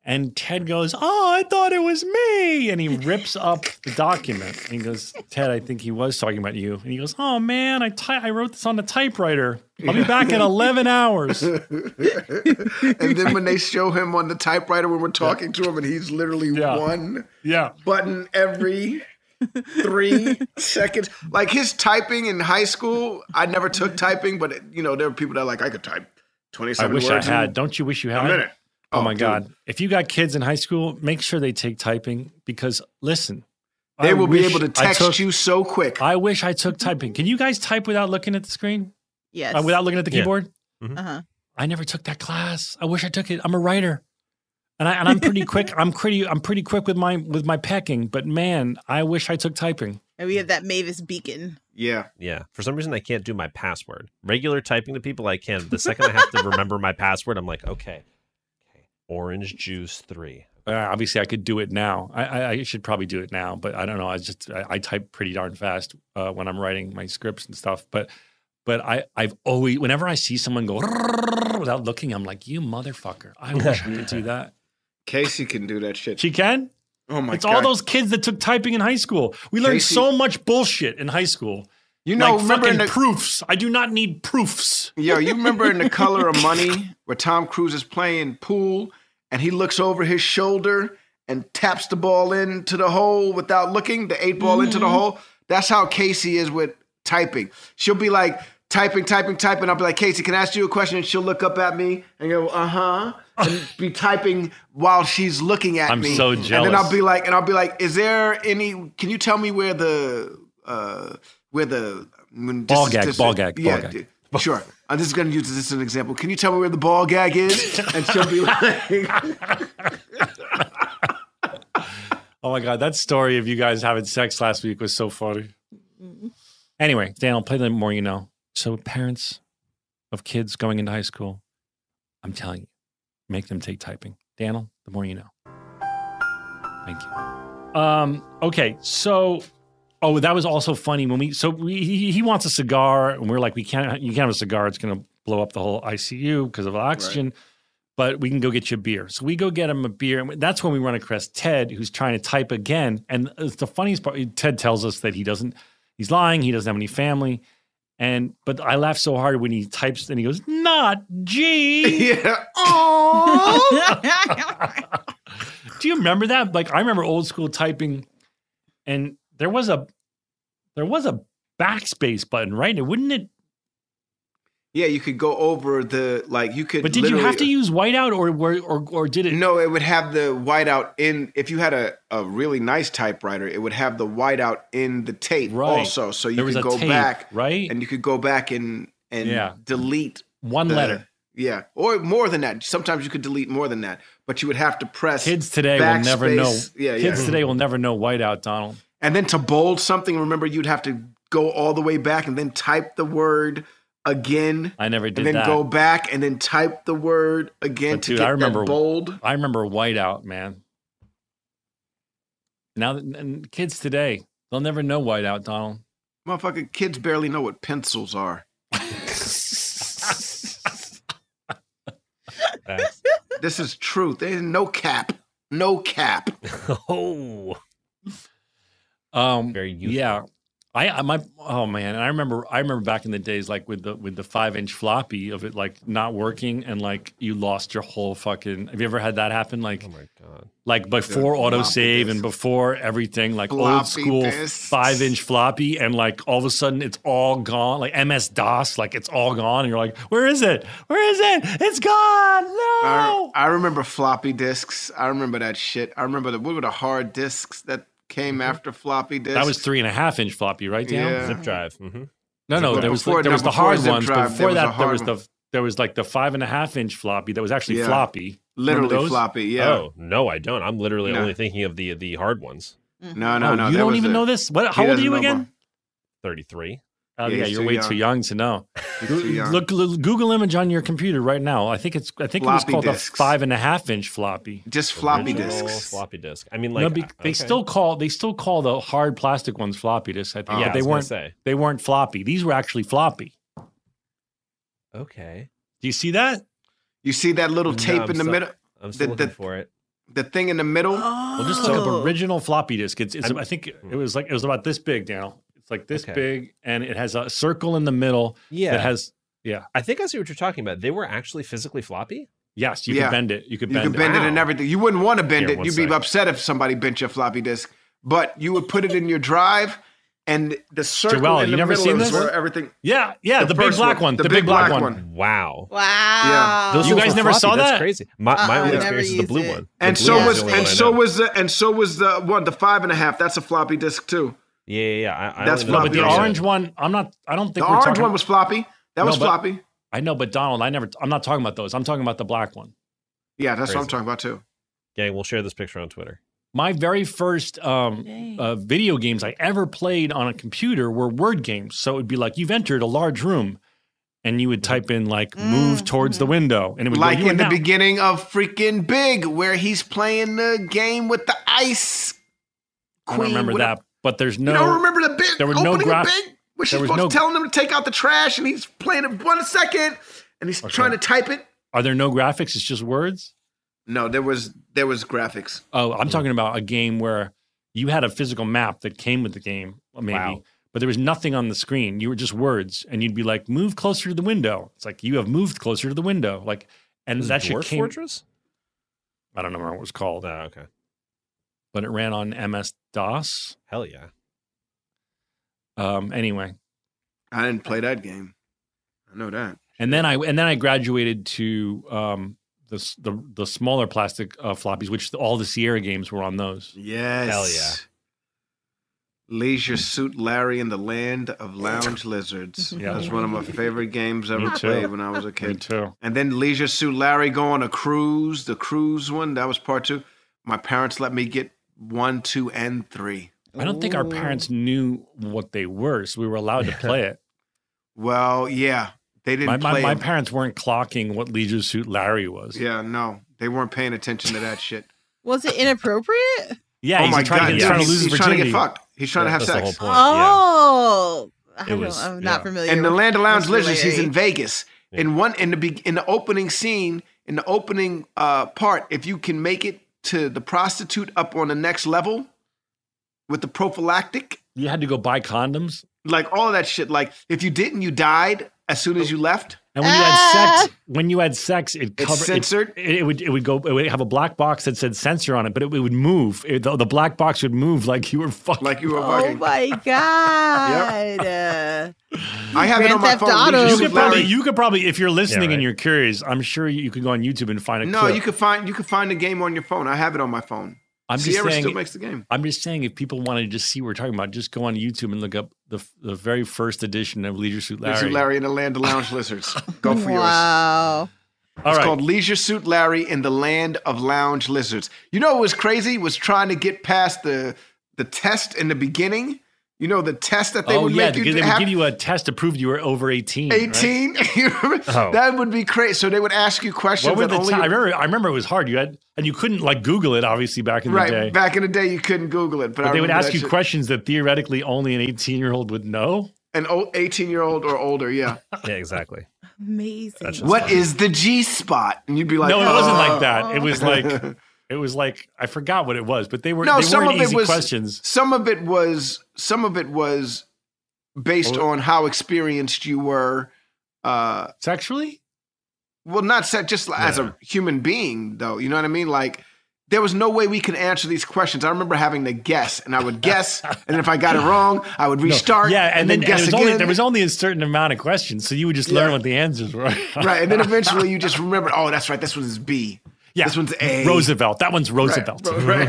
And Ted goes, "Oh, I thought it was me." And he rips up the document. And he goes, "Ted, I think he was talking about you." And he goes, "Oh, man, I ty- I wrote this on the typewriter. I'll be back in eleven hours. And then when they show him on the typewriter when we're talking to him, and he's literally Yeah. one Yeah. button every three seconds. Like his typing in high school, I never took typing, but you know, there were people that are like, I could type I twenty-seven wish I words had. in Don't you wish you a had? minute. Oh, my dude. God. If you got kids in high school, make sure they take typing because, listen. They I will be wish able to I text took- you so quick. I wish I took typing. Can you guys type without looking at the screen? Yes. Uh, without looking at the Yeah. keyboard? Uh-huh. I never took that class. I wish I took it. I'm a writer. And I and I'm pretty quick. I'm pretty I'm pretty quick with my with my pecking, but man, I wish I took typing. And we have that Mavis beacon. Yeah. Yeah. For some reason, I can't do my password. Regular typing to people, I can. The second I have to remember my password, I'm like, okay. Okay. Orange juice three. Uh, obviously, I could do it now. I, I, I should probably do it now, but I don't know. I just I, I type pretty darn fast uh, when I'm writing my scripts and stuff. But but I I've always whenever I see someone go without looking, I'm like, you motherfucker! I wish I could do that. Casey can do that shit. She can. Oh my It's God. all those kids that took typing in high school. We learned Casey- so much bullshit in high school. You know, like remember in fucking the, proofs. I do not need proofs. yo, you remember in The Color of Money where Tom Cruise is playing pool and he looks over his shoulder and taps the ball into the hole without looking, the eight ball into the hole? That's how Casey is with typing. She'll be like typing, typing, typing. I'll be like, Casey, can I ask you a question? And she'll look up at me and go, uh-huh. And be typing while she's looking at I'm me. so And jealous. then I'll be like, and I'll be like, is there any, can you tell me where the, uh, where the, when Ball this- gag, this- ball gag, ball yeah, gag. d- Sure. I'm just going to use this as an example. Can you tell me where the ball gag is? And she'll be like, Oh my God, that story of you guys having sex last week was so funny. Anyway, Dan, I'll play the more you know. So parents of kids going into high school, I'm telling you, make them take typing. Daniel, the more you know. Thank you. Um, okay, so oh, that was also funny when we so we, he, he wants a cigar and we're like, we can't you can't have a cigar, it's gonna blow up the whole I C U because of oxygen. But we can go get you a beer. So we go get him a beer. And that's when we run across Ted, who's trying to type again. And it's the funniest part, Ted tells us that he doesn't, he's lying. He doesn't have any family. And, but I laugh so hard when he types and he goes, not G. yeah. Do you remember that? Like, I remember old school typing and there was a, there was a backspace button, right? And wouldn't it, Yeah, you could go over the, like, you could but did you literally- have to use whiteout or, or, or, or did it? No, it would have the whiteout in, if you had a, a really nice typewriter, it would have the whiteout in the tape Right. also. So you There was could a go tape, back, right? and you could go back and, and Yeah. delete One the- letter. Yeah, or more than that. Sometimes you could delete more than that, but you would have to press Kids today will never know. backspace. Yeah, Kids yeah. today will never know whiteout, Donald. And then to bold something, remember you'd have to go all the way back and then type the word again. I never did and then that. go back and then type the word again But to dude, get I remember that bold. I remember whiteout, man. Now, that- and kids today, they'll never know whiteout, Donald. Motherfucking kids barely know what pencils are. Facts. This is truth. There's no cap. No cap. Oh. Um, Very youthful. yeah. I, I my oh man, and I remember I remember back in the days like with the with the five inch floppy of it like not working and like you lost your whole fucking. Have you ever had that happen? Like Oh my God. like before floppy autosave disk. and before everything, like old Floppy school disks. five inch floppy, and like all of a sudden it's all gone. Like M S DOS, like it's all gone, and you're like, where is it? Where is it? It's gone. I, No. I remember floppy disks. I remember that shit. I remember the what were the hard disks that came after floppy disks? That was three and a half inch floppy, right? Dan? Yeah. Zip drive. Mm-hmm. No, no, But there was before- like, there no, was the before hard zip ones. drive, but there before was a that, there hard was one. the there was like the five and a half inch floppy that was actually Yeah. floppy. Literally Remember those? floppy. Yeah. Oh no, I don't. I'm literally No. only thinking of the the hard ones. No, no, Oh, no. you that don't was even the- know this. What? he How old are doesn't you know again? Thirty-three. Oh Yeah, yeah, he's you're too way young. too young to know. He's too young. Look, look, Google image on your computer right now. I think it's. I think it was Floppy called disks. a five and a half inch floppy. Just floppy Original disks. Floppy disk. I mean, like no, be, they okay. still call they still call the hard plastic ones floppy disks. I think, Yeah, but I they was gonna weren't. say. They weren't floppy. These were actually floppy. Okay. Do you see that? You see that little No, tape I'm in the still- middle? I'm still The- looking the- for it. the thing in the middle. We'll just look up original floppy disk. It's, it's I think it was like it was about this big, Daniel. It's like this Okay. big, and it has a circle in the middle. Yeah. that has yeah. I think I see what you're talking about. They were actually physically floppy? Yes, you Yeah. could bend it. You could You bend could it. bend it Wow. and everything. You wouldn't want to bend Here, it. one You'd be sec. upset if somebody bent your floppy disk. But you would put it in your drive, and the circle Joel, in you the never middle seen is this? where everything. Yeah, yeah, the, The big first black one. one. The The, big big black, black one. one. Wow. Wow. Those You ones guys were never floppy. saw That's that? crazy. My, my Uh-uh, only never experience is the used blue it. one. And The so blue one's was the only and one I so know. was the and so was the one the five and a half. That's a floppy disk too. Yeah, yeah, yeah. I, I That's only know No, but the floppy. orange one, I'm not. I don't think The we're orange talking, one was floppy. That No, was but- floppy. I know, but Donald, I never. I'm not talking about those. I'm talking about the black one. Yeah, that's what I'm Crazy. talking about too. Gang, we'll share this picture on Twitter. My very first um, Dang. uh, video games I ever played on a computer were word games. So it would be like you've entered a large room, and you would type in like "move towards the window," and it would Like go, "You in are the now-" beginning of freaking Big, where he's playing the game with the ice I queen. don't remember with a- that, but there's You no. don't remember the Big? there were no opening graph- of Big, where she's there was supposed no- to telling him to take out the trash, and he's playing it one second, and he's trying to type it. Are there no graphics? It's just words. No, there was there was graphics. Oh, I'm talking about a game where you had a physical map that came with the game, maybe, Wow. but there was nothing on the screen. You were just words, and you'd be like, "Move closer to the window." It's like you have moved closer to the window, like, and Was that it shit Dwarf came. Fortress? I don't know what it was called, Oh, okay. but it ran on M S DOS. Hell yeah. Um, anyway, I didn't play that game. I know that. and then I and then I graduated to um, the s- the the smaller plastic uh, floppies, which all the Sierra games were on those. Yes. Hell yeah. Leisure Suit Larry and the Land of Lounge Lizards. Yeah. That's one of my favorite games ever Me too. played when I was a Me kid. too. And then Leisure Suit Larry go on a cruise, the cruise one, that was part two. My parents let me get one, two, and three. I don't think our parents knew what they were, so we were allowed to play it. Well, yeah. They didn't My, my, play my them. parents weren't clocking what Leisure Suit Larry was. Yeah, no. They weren't paying attention to that shit. Was it inappropriate? Yeah, oh he's my trying God. to, he's yeah, trying to he's, lose he's his trying to virginity. get fucked. He's trying Yeah, to have that's the sex. whole point. Oh, I It don't, was- I'm not yeah. familiar. In the with Land of Lounge Mister Lizards, he's Larry. in Vegas. In one in the be, in the opening scene, in the opening uh, part, if you can make it to the prostitute up on the next level with the prophylactic, You had to go buy condoms. like all of that shit. Like if you didn't, you died as soon as you left. And when you had sex, when you had sex, it It's covered censored? It, it would it would go. It would have a black box that said censor on it, but it, it would move. It, the, the black box would move like you were fucking. Like you were Oh fucking. my god! Uh, I have it Grand on my Theft phone. Auto. Leisure you Suit could probably, Larry. you could probably, if you're listening right. and you're curious, I'm sure you could go on YouTube and find a No, clip. you could find you could find the game on your phone. I have it on my phone. I'm just Sierra saying. still makes the game. I'm just saying, if people want to just see what we're talking about, just go on YouTube and look up the the very first edition of Leisure Suit Larry. Leisure Suit Larry and the Land of Lounge Lizards. Go for yours. wow. All It's right. called Leisure Suit Larry in the Land of Lounge Lizards. You know what was crazy? Was trying to get past the the test in the beginning. You know the test that they oh would yeah, make you because they would have give you a test to prove you were over eighteen. right? eighteen. You remember? Oh. That would be crazy. So they would ask you questions. What were that the only ti- I remember. I remember it was hard. You had and you couldn't like Google it. Obviously, back in right the day. back in the day you couldn't Google it, but, But I they would remember ask that you shit. questions that theoretically only an eighteen-year-old would know. An old eighteen year old or older. Yeah. Yeah, exactly. Amazing. That's just- What is the G spot? And you'd be like, no, it wasn't "Oh." like that. It was like it was like I forgot what it was, but they were No, they some weren't of it easy was questions. Some of it was some of it was based Oh. on how experienced you were. Uh, Sexually? well, not set just as Yeah. a human being, though. You know what I mean? Like there was no way we could answer these questions. I remember having to guess, and I would guess, and if I got it wrong, I would restart. Yeah, and, and then, then, guess and it was again. only, there was only a certain amount of questions, so you would just learn Yeah. what the answers were. right, and then eventually you just remember. Oh, that's right. This one's B. Yeah, This one's A. Roosevelt. That one's Right, Roosevelt. right.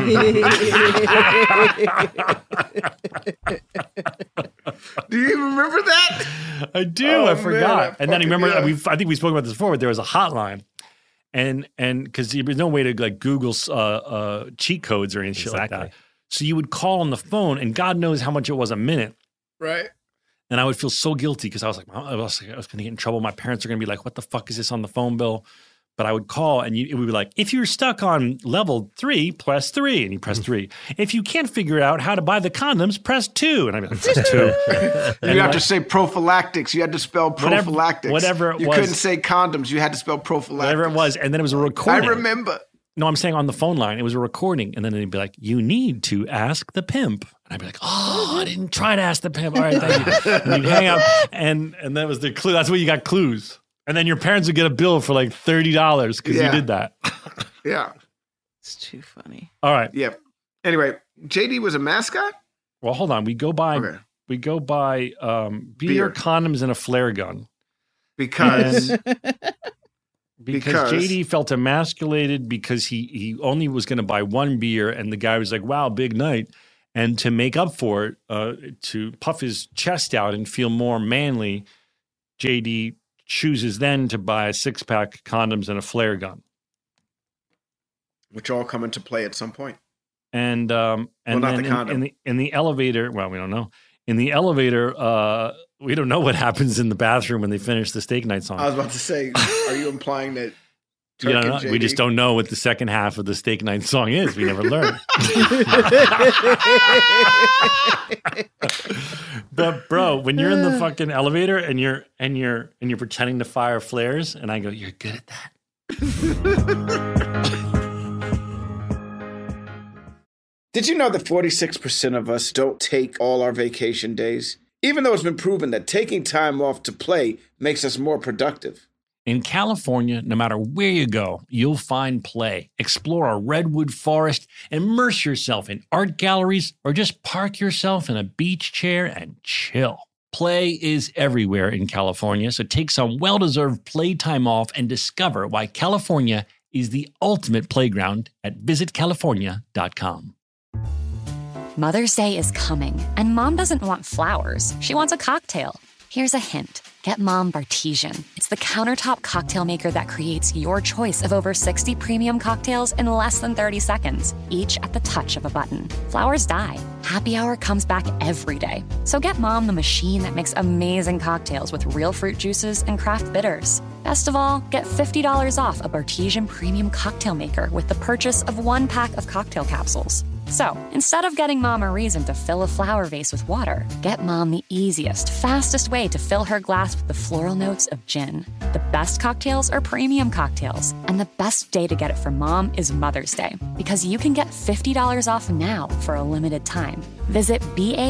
Do you even remember that? I do. Oh, I man, forgot. I and then I fucking- remember. yeah. We I think we spoke about this before. But there was a hotline, and and because there was no way to like Google uh, uh, cheat codes or any shit like Exactly. that. So you would call on the phone, and God knows how much it was a minute. Right. And I would feel so guilty because I was like, I was, I was going to get in trouble. My parents are going to be like, "What the fuck is this on the phone bill?" But I would call, and you, it would be like, "If you're stuck on level three, press three," and you press three. If you can't figure out how to buy the condoms, press two, and I'd be like, "Press two." You have to say prophylactics. You had to spell Whatever- prophylactics. whatever it you was. couldn't say condoms. You had to spell prophylactics. Whatever it was, and then it was a I recording. remember. No, I'm saying on the phone line. It was a recording. And then they'd be like, you need to ask the pimp. And I'd be like, oh, I didn't try to ask the pimp. All right, thank you. And you'd hang up. And, and that was the clue. That's where you got clues. And then your parents would get a bill for like thirty dollars because Yeah. you did that. Yeah. It's too funny. All right. Yeah. Anyway, J D was a mascot? Well, hold on. We go by Okay. we go by um, beer, Beer. condoms, and a flare gun. Because And- Because, Because- J D felt emasculated because he he only was going to buy one beer, and the guy was like, "Wow, big night!" And to make up for it, uh, to puff his chest out and feel more manly, J D chooses then to buy a six pack condoms and a flare gun. which all come into play at some point. And um, and Well, not then the in- condom. in the in the elevator, well, we don't know. In the elevator, uh, we don't know what happens in the bathroom when they finish the Steak Night song. I was about to say, are you implying that You Turk don't and know. J D? We just don't know what the second half of the Steak Night song is. We never learn. But bro, when you're in the fucking elevator and you're and you're and you're pretending to fire flares, and I go, "You're good at that." Did you know that forty-six percent of us don't take all our vacation days? Even though it's been proven that taking time off to play makes us more productive. In California, no matter where you go, you'll find play. Explore a redwood forest, immerse yourself in art galleries, or just park yourself in a beach chair and chill. Play is everywhere in California, so take some well-deserved playtime off and discover why California is the ultimate playground at visit california dot com. Mother's Day is coming, and Mom doesn't want flowers. She wants a cocktail. Here's a hint. Get Mom Bartesian. It's the countertop cocktail maker that creates your choice of over sixty premium cocktails in less than thirty seconds, each at the touch of a button. Flowers die. Happy Hour comes back every day. So get Mom the machine that makes amazing cocktails with real fruit juices and craft bitters. Best of all, get fifty dollars off a Bartesian premium cocktail maker with the purchase of one pack of cocktail capsules. So, instead of getting Mom a reason to fill a flower vase with water, get Mom the easiest, fastest way to fill her glass with the floral notes of gin. The best cocktails are premium cocktails, and the best day to get it for Mom is Mother's Day, because you can get fifty dollars off now for a limited time. Visit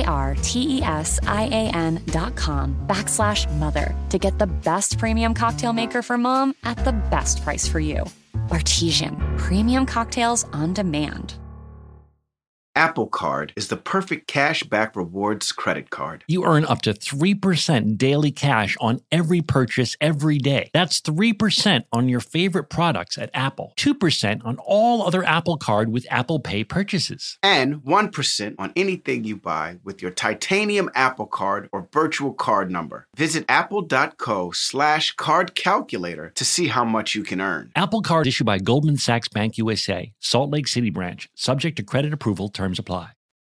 B-A-R-T-E-S-I-A-N dot com backslash mother to get the best premium cocktail maker for Mom at the best price for you. Bartesian, premium cocktails on demand. Apple Card is the perfect cash back rewards credit card. You earn up to three percent daily cash on every purchase every day. That's three percent on your favorite products at Apple, two percent on all other Apple Card with Apple Pay purchases. And one percent on anything you buy with your titanium Apple Card or virtual card number. Visit apple.co slash card calculator to see how much you can earn. Apple Card issued by Goldman Sachs Bank U S A, Salt Lake City branch, subject to credit approval. Terms apply.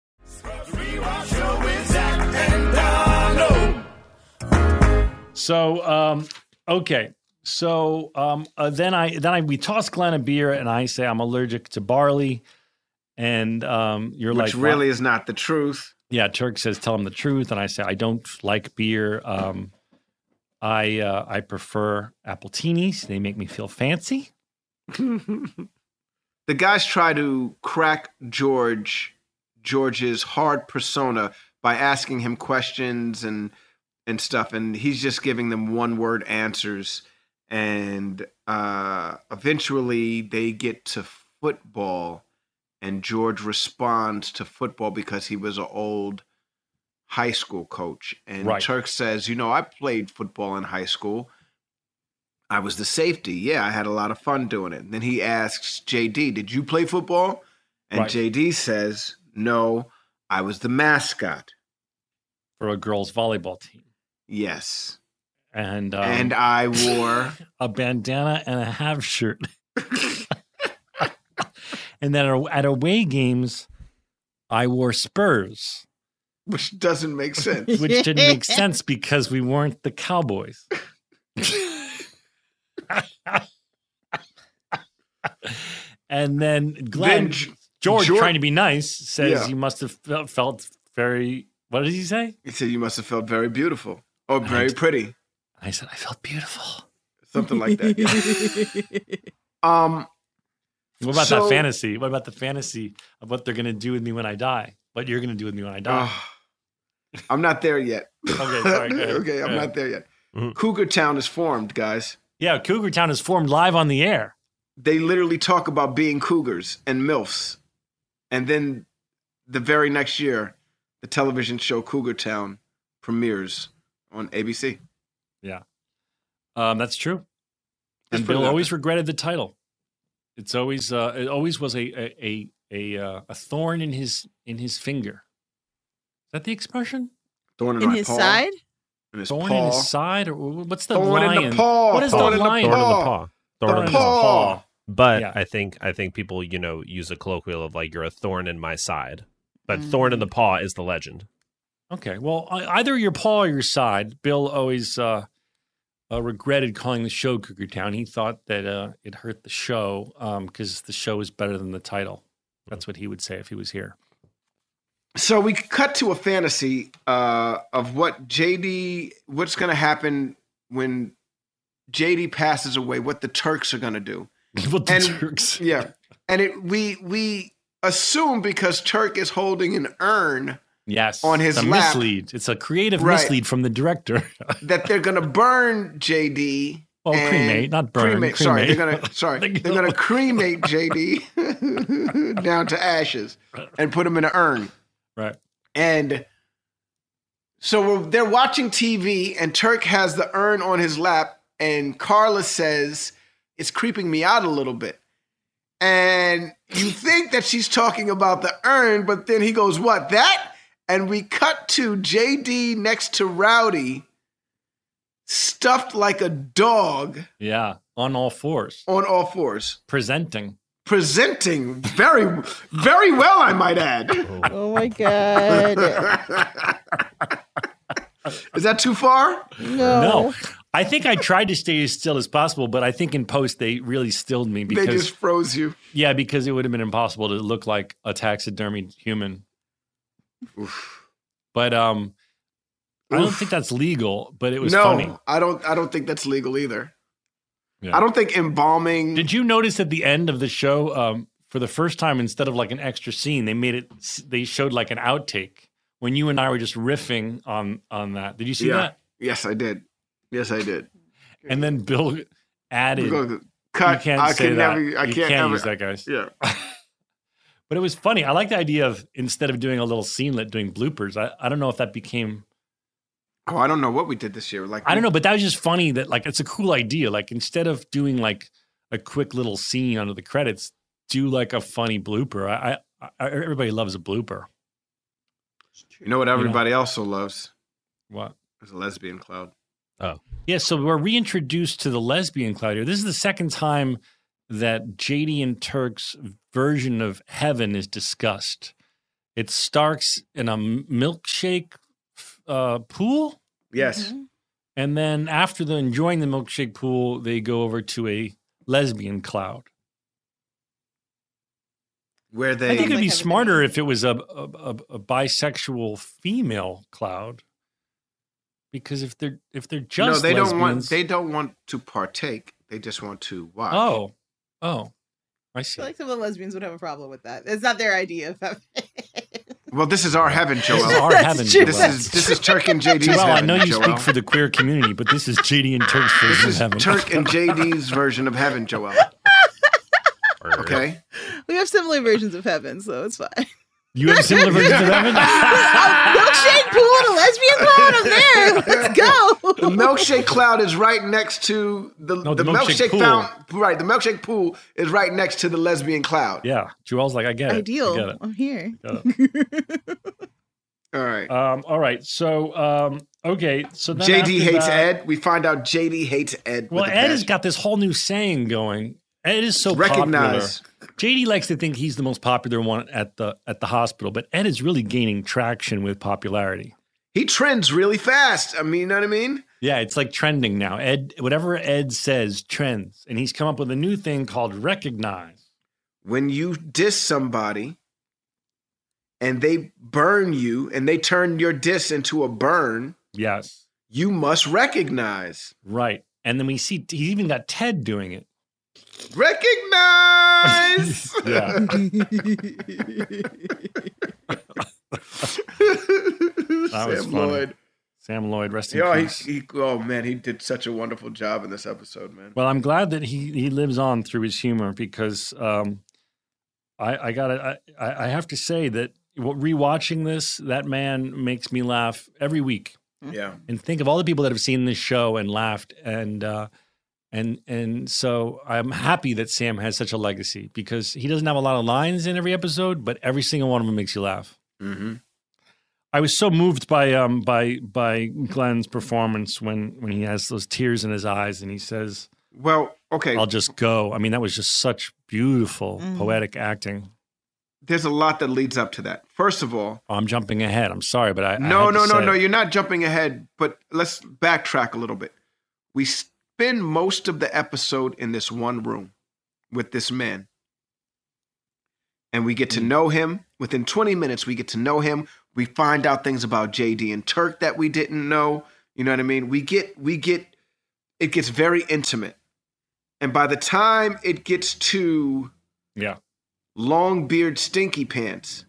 So, um, okay. So um, uh, then I then I we toss Glenn a beer, and I say I'm allergic to barley, and um, you're Which like, really "Well," is not the truth. yeah. Turk says, tell him the truth, and I say I don't like beer. Um, I uh, I prefer appletinis. They make me feel fancy. The guys try to crack George, George's hard persona by asking him questions and and stuff, and he's just giving them one word answers. And uh, eventually, they get to football, and George responds to football because he was an old high school coach. And Right. Turk says, "You know, I played football in high school. I was the safety. Yeah, I had a lot of fun doing it." And then he asks J D, "Did you play football?" And Right. J D says, "No, I was the mascot." For a girls' volleyball team. Yes. And um, And I wore a bandana and a half shirt. And then at- at away games, I wore Spurs, which doesn't make sense. which didn't make sense because we weren't the Cowboys. And then Glenn, Then G- George, George- trying to be nice, says Yeah. you must have felt, felt very, what did he say? He said, "You must have felt very beautiful or very pretty." I said, I felt beautiful. Something like that. Yeah. um, What about So- that fantasy? What about the fantasy of what they're going to do with me when I die? What you're going to do with me when I die? Oh, I'm not there yet. Okay, sorry. Go ahead. okay, I'm Go ahead. not there yet. Mhm. Cougar Town is formed, guys. Yeah, Cougar Town is formed live on the air. They literally talk about being cougars and MILFs. And then the very next year, the television show Cougar Town premieres on A B C. Yeah, um, that's true. Just And put it Bill out always there. regretted the title. It's always uh, it always was a a a a, uh, a thorn in his in his finger. Is that the expression? Thorn in, In my his paw, side? In his Thorn paw. in his side, or what's the Thorn lion? in the paw. What is Thorn the in the lion? Thorn in the paw. paw. Thorn Thorn in in the the paw. paw. But Yeah. I think I think people, you know, use a colloquial of like, you're a thorn in my side. But Mm. thorn in the paw is the legend. Okay, well, I- either your paw or your side. Bill always uh, uh, regretted calling the show Cougar Town. He thought that uh, it hurt the show because the show is better than the title. That's what he would say if he was here. So we cut to a fantasy uh, of what J D, what's going to happen when J D passes away, what the Turks are going to do. What the And- Turks? Yeah. And it we we assume because Turk is holding an urn Yes, on his it's a lap. mislead. It's a creative Right. mislead from the director. that they're going to burn J D. Oh, and- cremate, not burn. Cremate. Sorry, they're cremate. going to sorry, They they're go- going to cremate J D down to ashes and put him in an urn. Right. And so we're, they're watching T V, and Turk has the urn on his lap, and Carla says, "It's creeping me out a little bit." And you think that she's talking about the urn, but then he goes, "What, that?" And we cut to J D next to Rowdy, stuffed like a dog Yeah, on all fours, on all fours, presenting. presenting very, very well, I might add. Oh my god. Is that too far? No. No, I think I tried to stay as still as possible, but I think in post they really stilled me They because just froze you. yeah, because it would have been impossible to look like a taxidermied human. But um, I don't Oof. think that's legal. But it was no, funny. I don't. I don't think that's legal either. Yeah. I don't think embalming. Did you notice at the end of the show, um, for the first time, instead of like an extra scene, they made it. They showed like an outtake when you and I were just riffing on on that. Did you see yeah. that? Yes, I did. Yes, I did. And then Bill added. Go- go- Cut. You can't I say can that. never. I you can't, can't ever. use that, guys. Yeah. But it was funny. I like the idea of instead of doing a little scenelet, doing bloopers. I, I don't know if that became. Oh, I don't know what we did this year. Like I don't know, but that was just funny. That like it's a cool idea. Like instead of doing like a quick little scene under the credits, do like a funny blooper. I, I, I everybody loves a blooper. You know what everybody also loves? What? There's a lesbian cloud. Yeah, so we're reintroduced to the lesbian cloud here. This is the second time that J D and Turk's version of heaven is discussed. It starts in a milkshake uh, pool, Yes. and then after the enjoying the milkshake pool, they go over to a lesbian cloud. Where I they. think it'd Like be heaven. smarter if it was a, a, a, a bisexual female cloud, because if they're if they're just no, they don't want. lesbians- They don't want to partake. They just want to watch. oh oh I I see. feel like some of the lesbians would have a problem with that. It's not their idea of heaven. Well, this is our heaven, This is Joel. our That's heaven. true. This Joel. is this is Turk and J D's Well, I heaven, know you Joel. speak for the queer community, but this is J D and Turk's This version of is heaven. Turk and J D's version of heaven, Joel. Or- Okay. We have similar versions of heaven, so it's fine. You have similar versions of heaven? A milkshake pool and a lesbian cloud up there. Let's go. The milkshake cloud is right next to the No, the, the milkshake milkshake pool. fountain. Right, the milkshake pool is right next to the lesbian cloud. Yeah. Joel's like, I get it. I Ideal. get it. I'm here. Got it. All right. Um, all right. So, um, okay. So then J D after hates that- Ed. We find out J D hates Ed. Well, with a Ed has passion. got this whole new saying going. Ed is so Recognize. popular. J D likes to think he's the most popular one at the at the hospital, but Ed is really gaining traction with popularity. He trends really fast. I mean, you know what I mean? Yeah, it's like trending now. Ed, whatever Ed says, trends, and he's come up with a new thing called recognize. When you diss somebody and they burn you and they turn your diss into a burn, Yes, you must recognize. right. And then we see he's even got Ted doing it. Recognize. Yeah. That was Sam funny. Lloyd. Sam Lloyd, rest in Yeah, peace. he, he, oh man, he did such a wonderful job in this episode, man. Well, I'm glad that he he lives on through his humor because um, I I gotta I, I have to say that rewatching this, that man makes me laugh every week. Yeah, and think of all the people that have seen this show and laughed, and uh, and and so I'm happy that Sam has such a legacy because he doesn't have a lot of lines in every episode, but every single one of them makes you laugh. Mm-hmm. I was so moved by um by by Glenn's performance when when he has those tears in his eyes and he says, "Well, okay, I'll just go." I mean, that was just such beautiful Mm. poetic acting. There's a lot that leads up to that. First of all, oh, I'm jumping ahead. I'm sorry, but I no, I no, no, say no. it. You're not jumping ahead. But let's backtrack a little bit. We spend most of the episode in this one room with this man, and we get to know him. Within twenty minutes, we get to know him. We find out things about J D and Turk that we didn't know. You know what I mean? We get, we get, it gets very intimate. And by the time it gets to yeah, Longbeard Stinky Pants,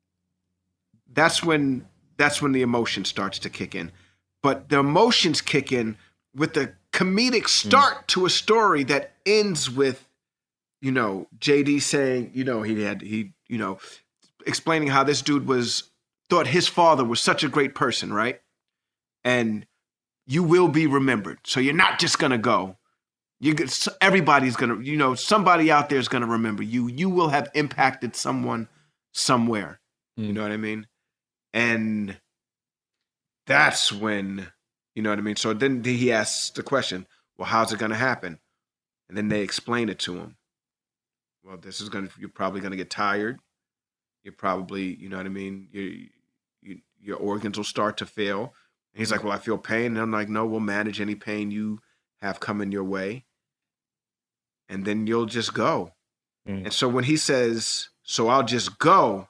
that's when, that's when the emotion starts to kick in. But the emotions kick in with the comedic start mm. to a story that ends with, you know, J D saying, you know, he had, he, you know, explaining how this dude was, thought his father was such a great person, right? And you will be remembered. So you're not just going to go. You everybody's going to, you know, somebody out there is going to remember you. You will have impacted someone somewhere. Mm. You know what I mean? And that's when, you know what I mean? So then he asks the question, well, how's it going to happen? And then they explain it to him. Well, this is going to, you're probably going to get tired. You're probably, you know what I mean? You, you, your organs will start to fail. And he's like, well, I feel pain. And I'm like, no, we'll manage any pain you have coming your way. And then you'll just go. Mm. And so when he says, so I'll just go.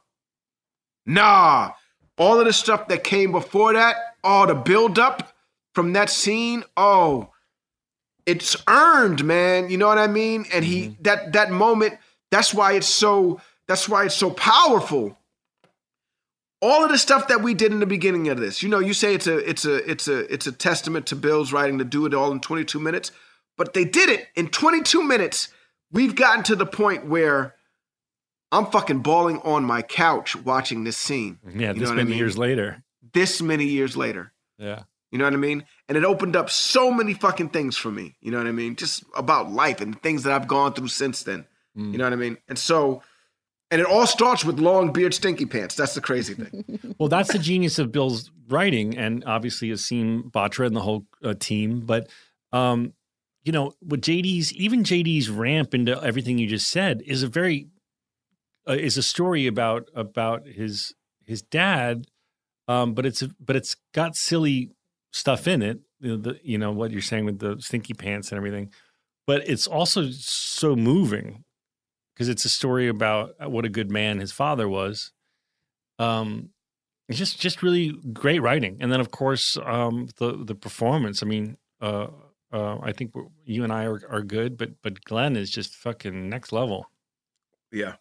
Nah, all of the stuff that came before that, all the buildup from that scene, oh, it's earned, man. You know what I mean? And he, mm-hmm. that, that moment, that's why it's so, that's why it's so powerful. All of the stuff that we did in the beginning of this, you know, you say it's a, it's a, it's a, it's a testament to Bill's writing to do it all in twenty-two minutes, but they did it in twenty-two minutes. We've gotten to the point where I'm fucking bawling on my couch watching this scene. Yeah, you this know many I mean? years later. This many years later. Yeah. You know what I mean? And it opened up so many fucking things for me. You know what I mean? Just about life and the things that I've gone through since then. Mm. You know what I mean? And so... And it all starts with Longbeard Stinky Pants. That's the crazy thing. Well, that's the genius of Bill's writing, and obviously Asim Batra and the whole uh, team. But, um, you know, with J D's, even J D's ramp into everything you just said is a very, uh, is a story about about his his dad, um, but it's but it's got silly stuff in it. You know, the, you know what you're saying with the stinky pants and everything, but it's also so moving. Because it's a story about what a good man his father was. Um, it's just just really great writing, and then of course um, the the performance. I mean, uh, uh, I think we're, you and I are, are good, but but Glenn is just fucking next level. Yeah,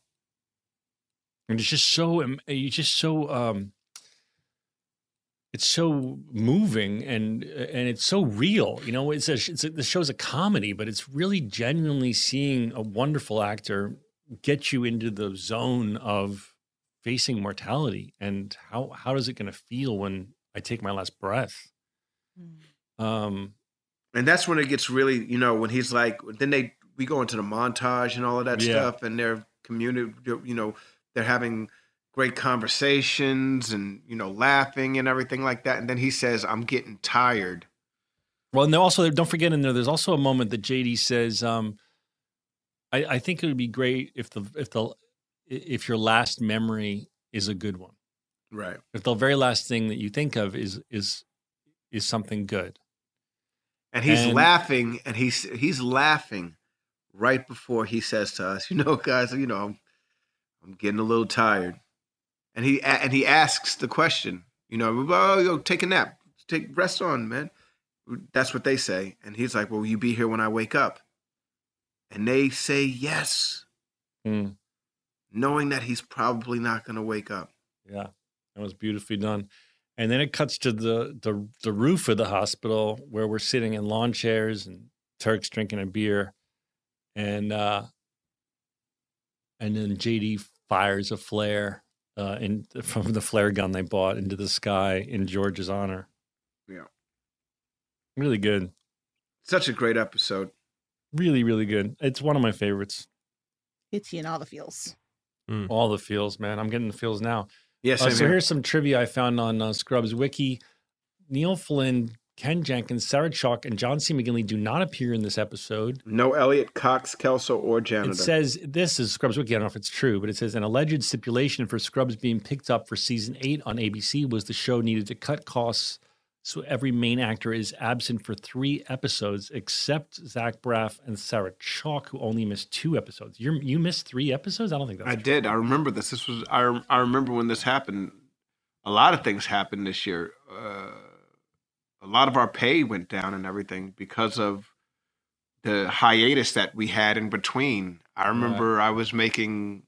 and it's just so it's just so um, it's so moving and and it's so real. You know, it's a, it's a, the show's a comedy, but it's really genuinely seeing a wonderful actor get you into the zone of facing mortality and how how is it going to feel when I take my last breath. Mm. Um, and that's when it gets really, you know, when he's like, then they we go into the montage and all of that yeah. stuff, and they're community, you know, they're having great conversations and, you know, laughing and everything like that. And then he says, I'm getting tired. Well, and also, don't forget in there, there's also a moment that J D says, um, I, I think it would be great if the, if the, if your last memory is a good one. Right. If the very last thing that you think of is, is, is something good. And he's and, laughing and he's, he's laughing right before he says to us, you know, guys, you know, I'm, I'm getting a little tired. And he and he asks the question, you know, oh, yo, take a nap, take rest on, man. That's what they say. And he's like, well, will you be here when I wake up? and they say yes, Mm. knowing that he's probably not going to wake up. Yeah, that was beautifully done. And then it cuts to the, the the roof of the hospital where we're sitting in lawn chairs and Turk's drinking a beer, and uh, and then J D fires a flare uh, in from the flare gun they bought into the sky in George's honor. Yeah. Really good. Such a great episode. Really, really good. It's one of my favorites. It's you in all the feels. Mm. All the feels, man. I'm getting the feels now. Yes. Uh, so here's some trivia I found on uh, Scrubs Wiki. Neil Flynn, Ken Jenkins, Sarah Chalk, and John C. McGinley do not appear in this episode. No Elliot, Cox, Kelso, or Janitor. It says, this is Scrubs Wiki, I don't know if it's true, but it says, an alleged stipulation for Scrubs being picked up for season eight on A B C was the show needed to cut costs so every main actor is absent for three episodes, except Zach Braff and Sarah Chalk, who only missed two episodes. You you missed three episodes? I don't think that's I true. did. I remember this. This was. I, I remember when this happened. A lot of things happened this year. Uh, a lot of our pay went down and everything because of the hiatus that we had in between. I remember I was making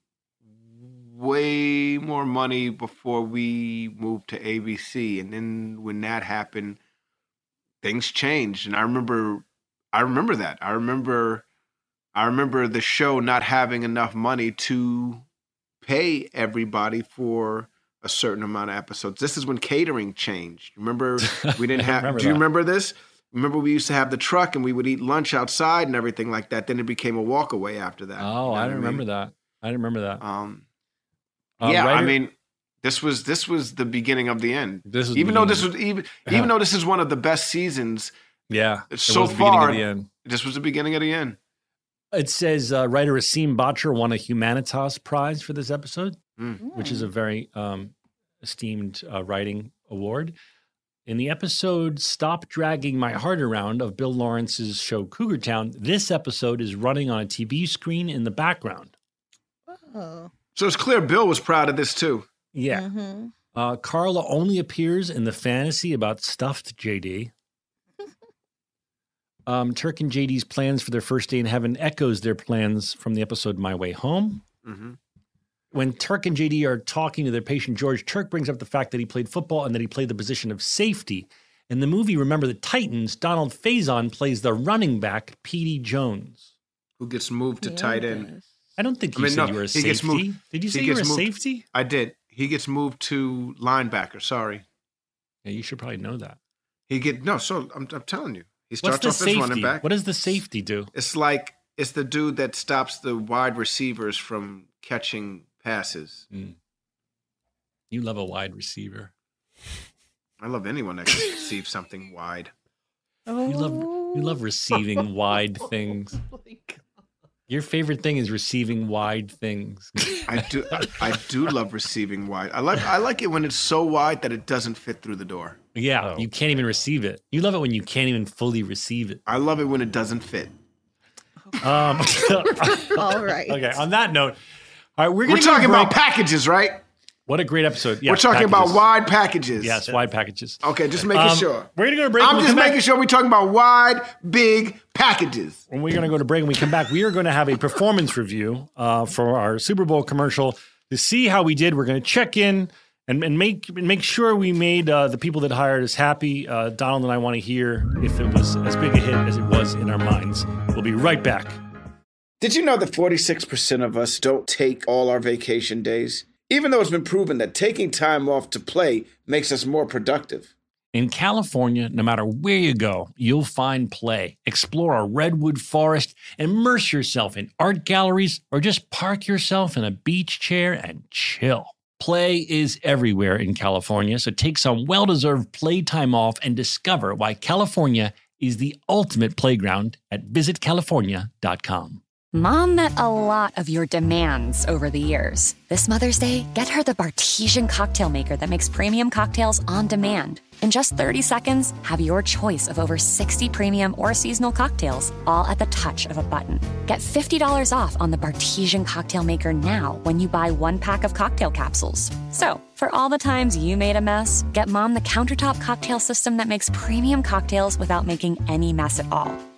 way more money before we moved to A B C, and then when that happened, things changed. And I remember, I remember that. I remember, I remember the show not having enough money to pay everybody for a certain amount of episodes. This is when catering changed. Remember, we didn't have. remember do you that. remember this? Remember, we used to have the truck and we would eat lunch outside and everything like that. Then it became a walk away after that. Oh, You know I what didn't mean? remember that. I didn't remember that. Um, Uh, yeah, I writer- mean, this was this was the beginning of the end. This was the even though this beginning. was even even though this is one of the best seasons Yeah. it so was the beginning far, of the end. this was the beginning of the end. It says uh, writer Asim Batra won a Humanitas Prize for this episode, Mm. which is a very um, esteemed uh, writing award. In the episode Stop Dragging My Heart Around of Bill Lawrence's show Cougar Town, this episode is running on a T V screen in the background. Oh. So it's clear Bill was proud of this too. Yeah. Mm-hmm. Uh, Carla only appears in the fantasy about stuffed J D. Um, Turk and J D's plans for their first day in heaven echoes their plans from the episode My Way Home. Mm-hmm. When Turk and J D are talking to their patient George, Turk brings up the fact that he played football and that he played the position of safety. In the movie Remember the Titans, Donald Faison plays the running back Petey Jones. Who gets moved to tight end? I don't think I you mean, said no, you were a he gets safety. moved- Did you he say you were a gets moved- safety? I did. He gets moved to linebacker. Sorry, Yeah, you should probably know that. he get no. So I'm I'm telling you, he What's starts the off as running safety? back. What does the safety do? It's like it's the dude that stops the wide receivers from catching passes. You love a wide receiver. I love anyone that can receive something wide. Oh. You love you love receiving wide things. Your favorite thing is receiving wide things. I do. I do love receiving wide. I like. I like it when it's so wide that it doesn't fit through the door. Yeah, Oh. you can't even receive it. You love it when you can't even fully receive it. I love it when it doesn't fit. Um, All right. okay. On that note, all right, we're, We're gonna talking break. about packages, right? What a great episode! Yeah, We're talking packages. about wide packages. Yes, wide packages. Okay, just making Um, sure. We're gonna go to break. I'm When we just come back- making sure we're talking about wide, big packages. When we're going to go to break and we come back, we are going to have a performance review uh, for our Super Bowl commercial to see how we did. We're going to check in and, and make and make sure we made uh, the people that hired us happy. Uh, Donald and I want to hear if it was as big a hit as it was in our minds. We'll be right back. Did you know that forty-six percent of us don't take all our vacation days? Even though it's been proven that taking time off to play makes us more productive. In California, no matter where you go, you'll find play. Explore a redwood forest, immerse yourself in art galleries, or just park yourself in a beach chair and chill. Play is everywhere in California, so take some well-deserved playtime off and discover why California is the ultimate playground at visit california dot com. Mom met a lot of your demands over the years. This Mother's Day, get her the Bartesian cocktail maker that makes premium cocktails on demand. In just thirty seconds, have your choice of over sixty premium or seasonal cocktails, all at the touch of a button. Get fifty dollars off on the Bartesian cocktail maker now when you buy one pack of cocktail capsules. So, for all the times you made a mess, get Mom the countertop cocktail system that makes premium cocktails without making any mess at all.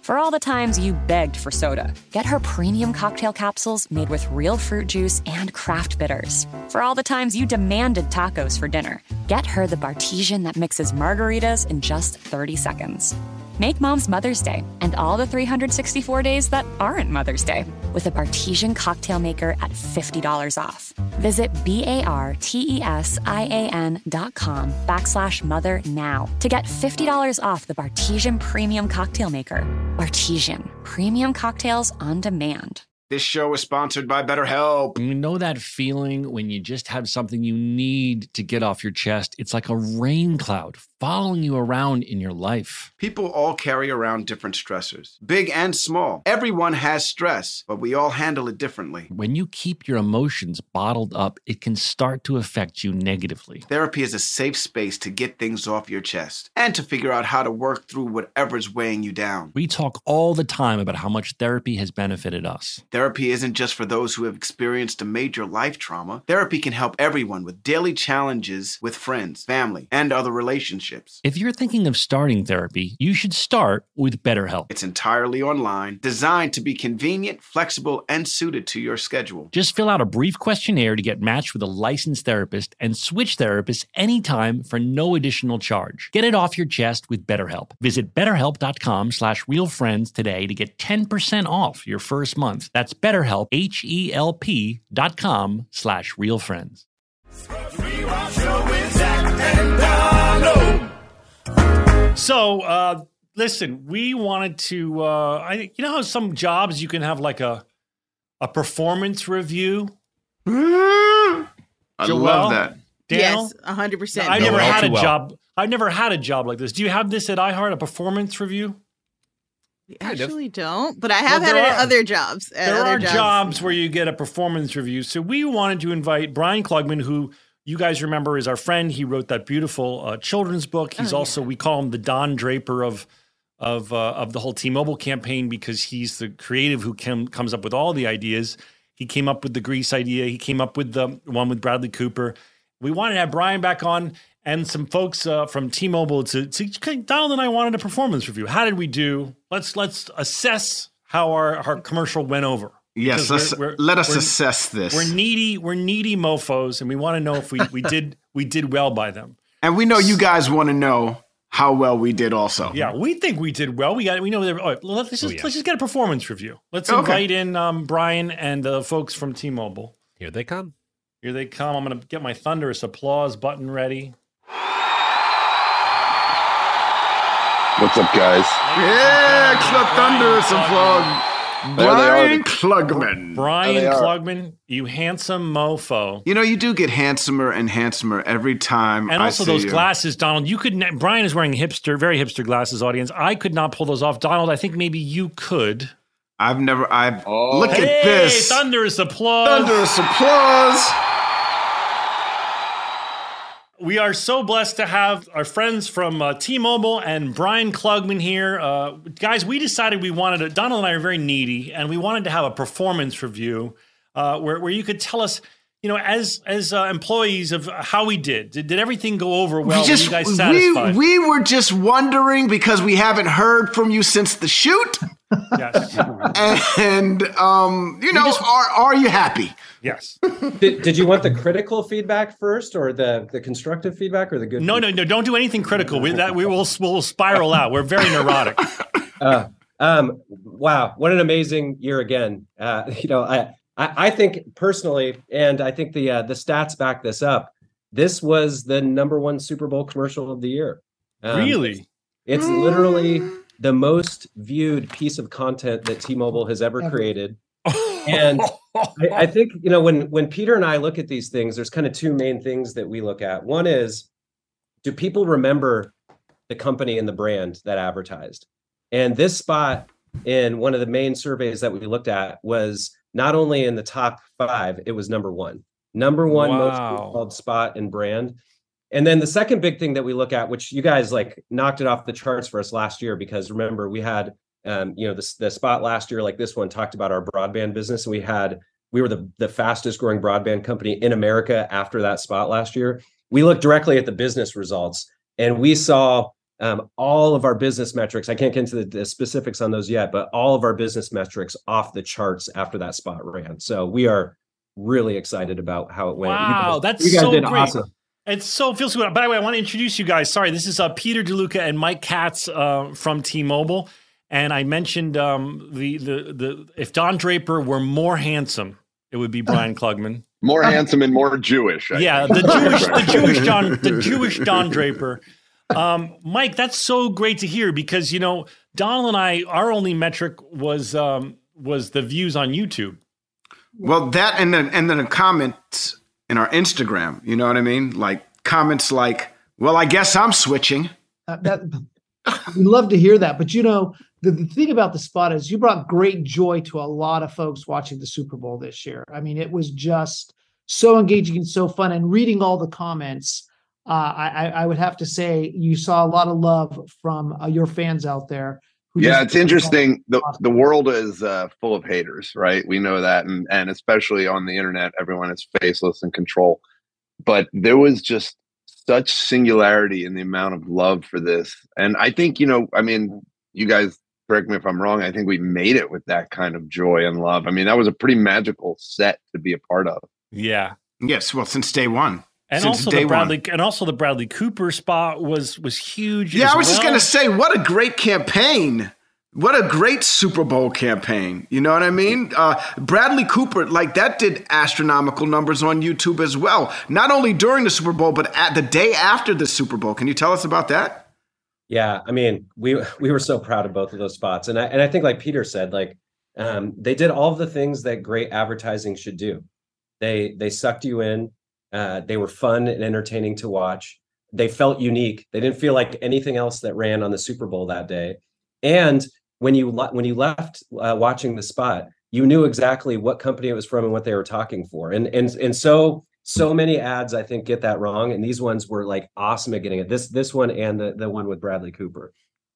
For all the times you begged for soda, get her premium cocktail capsules made with real fruit juice and craft bitters. For all the times you demanded tacos for dinner, get her the Bartesian that mixes margaritas in just thirty seconds. Make Mom's Mother's Day and all the three hundred sixty-four days that aren't Mother's Day with a Bartesian cocktail maker at fifty dollars off. Visit B-A-R-T-E-S-I-A-N dot com backslash mother now to get fifty dollars off the Bartesian Premium Cocktail Maker. Bartesian, premium cocktails on demand. This show is sponsored by BetterHelp. You know that feeling when you just have something you need to get off your chest? It's like a rain cloud following you around in your life. People all carry around different stressors, big and small. Everyone has stress, but we all handle it differently. When you keep your emotions bottled up, it can start to affect you negatively. Therapy is a safe space to get things off your chest and to figure out how to work through whatever's weighing you down. We talk all the time about how much therapy has benefited us. Therapy isn't just for those who have experienced a major life trauma. Therapy can help everyone with daily challenges with friends, family, and other relationships. If you're thinking of starting therapy, you should start with BetterHelp. It's entirely online, designed to be convenient, flexible, and suited to your schedule. Just fill out a brief questionnaire to get matched with a licensed therapist and switch therapists anytime for no additional charge. Get it off your chest with BetterHelp. Visit betterhelp.com slash realfriends today to get ten percent off your first month. That's BetterHelp, H-E-L-P dot com slash realfriends. So, uh, listen, we wanted to, uh, I you know how some jobs you can have like a a performance review? I Joelle? love that. Daniel? Yes, one hundred percent. I've No, never all had a too well. job. I've never had a job like this. Do you have this at iHeart, a performance review? We Kind of. actually don't, but I have Well, had there it at are- other jobs. at There other are jobs where you get a performance review. So we wanted to invite Brian Klugman, who you guys remember is our friend. He wrote that beautiful uh, children's book. He's Oh, also, we call him the Don Draper of of uh, of the whole T-Mobile campaign because he's the creative who came, comes up with all the ideas. He came up with the Grease idea. He came up with the one with Bradley Cooper. We wanted to have Brian back on and some folks uh, from T-Mobile to, to Donald and I wanted a performance review. How did we do? Let's let's assess how our, our commercial went over. Yes, Because let's, we're- we're- let us we're- assess this. We're needy, we're needy mofos, and we want to know if we, we did we did well by them. And we know you guys want to know how well we did also. Yeah, we think we did well. We got we know that. All right, let's just Oh, yeah. let's just get a performance review. Let's Okay. invite in um, Brian and the folks from T-Mobile. Here they come. Here they come. I'm going to get my thunderous applause button ready. What's up, guys? Yeah, Club Thunderous applause. There they are. Brian Klugman. Brian There they are. Klugman, you handsome mofo. You know, you do get handsomer and handsomer every time. And I also see those you. glasses, Donald. You could. ne- Brian is wearing hipster, very hipster glasses. Audience, I could not pull those off. Donald, I think maybe you could. I've never. I've Oh. look Hey, at this. thunderous applause! Thunderous applause. We are so blessed to have our friends from uh, T-Mobile and Brian Klugman here. Uh, guys, we decided we wanted to, Donald and I are very needy, and we wanted to have a performance review uh, where, where you could tell us, you know, as as uh, employees of how we did. Did, did everything go over well? we just were you guys we, satisfied? we were just wondering because we haven't heard from you since the shoot. yes. And um, you know, are are you happy? Yes. Did, did you want the critical feedback first, or the, the constructive feedback, or the good? No, no, no. Don't do anything critical. We, that, we will we'll spiral out. We're very neurotic. Uh, um, wow, what an amazing year again. Uh, you know, I, I I think personally, and I think the uh, the stats back this up. This was the number one Super Bowl commercial of the year. Um, Really? It's literally the most viewed piece of content that T-Mobile has ever created. And I, I think, you know, when when Peter and I look at these things, there's kind of two main things that we look at. One is, do people remember the company and the brand that advertised? And this spot in one of the main surveys that we looked at was not only in the top five, it was number one. Number one most Wow. called spot and brand. And then the second big thing that we look at, which you guys like knocked it off the charts for us last year, because remember, we had Um, you know, the, the spot last year, like this one, talked about our broadband business. And we had, we were the, the fastest growing broadband company in America after that spot last year. We looked directly at the business results and we saw Um, all of our business metrics, I can't get into the, the specifics on those yet, but all of our business metrics off the charts after that spot ran. So we are really excited about how it went. Wow, you guys, that's you guys so did great. awesome. It so feels good. By the way, I want to introduce you guys. Sorry, this is uh, Peter DeLuca and Mike Katz uh, from T-Mobile. And I mentioned um, the, the the if Don Draper were more handsome, it would be Brian Klugman. More handsome and more Jewish. I yeah, think. the Jewish, the Jewish Don, the Jewish Don Draper. Um, Mike, that's so great to hear because you know Donald and I, our only metric was um, was the views on YouTube. Well, that and then and then the comments in our Instagram. You know what I mean? Like comments like, "Well, I guess I'm switching." Uh, that we love to hear that, but you know. The, the thing about the spot is you brought great joy to a lot of folks watching the Super Bowl this year. I mean, it was just so engaging and so fun. And reading all the comments, uh, I, I would have to say you saw a lot of love from uh, your fans out there. Who Yeah, just- it's interesting. The the world is uh, full of haters, right? We know that. And, and especially on the internet, everyone is faceless and control. But there was just such singularity in the amount of love for this. And I think, you know, I mean, you guys, correct me if I'm wrong, I think we made it with that kind of joy and love. I mean, that was a pretty magical set to be a part of. Yeah. Yes. Well, since day one. And since also day the Bradley one. and also the Bradley Cooper spot was was huge. Yeah, as I was just well. going to say, what a great campaign. What a great Super Bowl campaign. You know what I mean? Uh, Bradley Cooper, like that did astronomical numbers on YouTube as well. Not only during the Super Bowl, but at the day after the Super Bowl. Can you tell us about that? Yeah, I mean, we we were so proud of both of those spots, and I and I think, like Peter said, like um, they did all of the things that great advertising should do. They they sucked you in. Uh, they were fun and entertaining to watch. They felt unique. They didn't feel like anything else that ran on the Super Bowl that day. And when you le- when you left uh, watching the spot, you knew exactly what company it was from and what they were talking for. And and and so. So many ads, I think, get that wrong, and these ones were like awesome at getting it. This this one and the, the one with Bradley Cooper.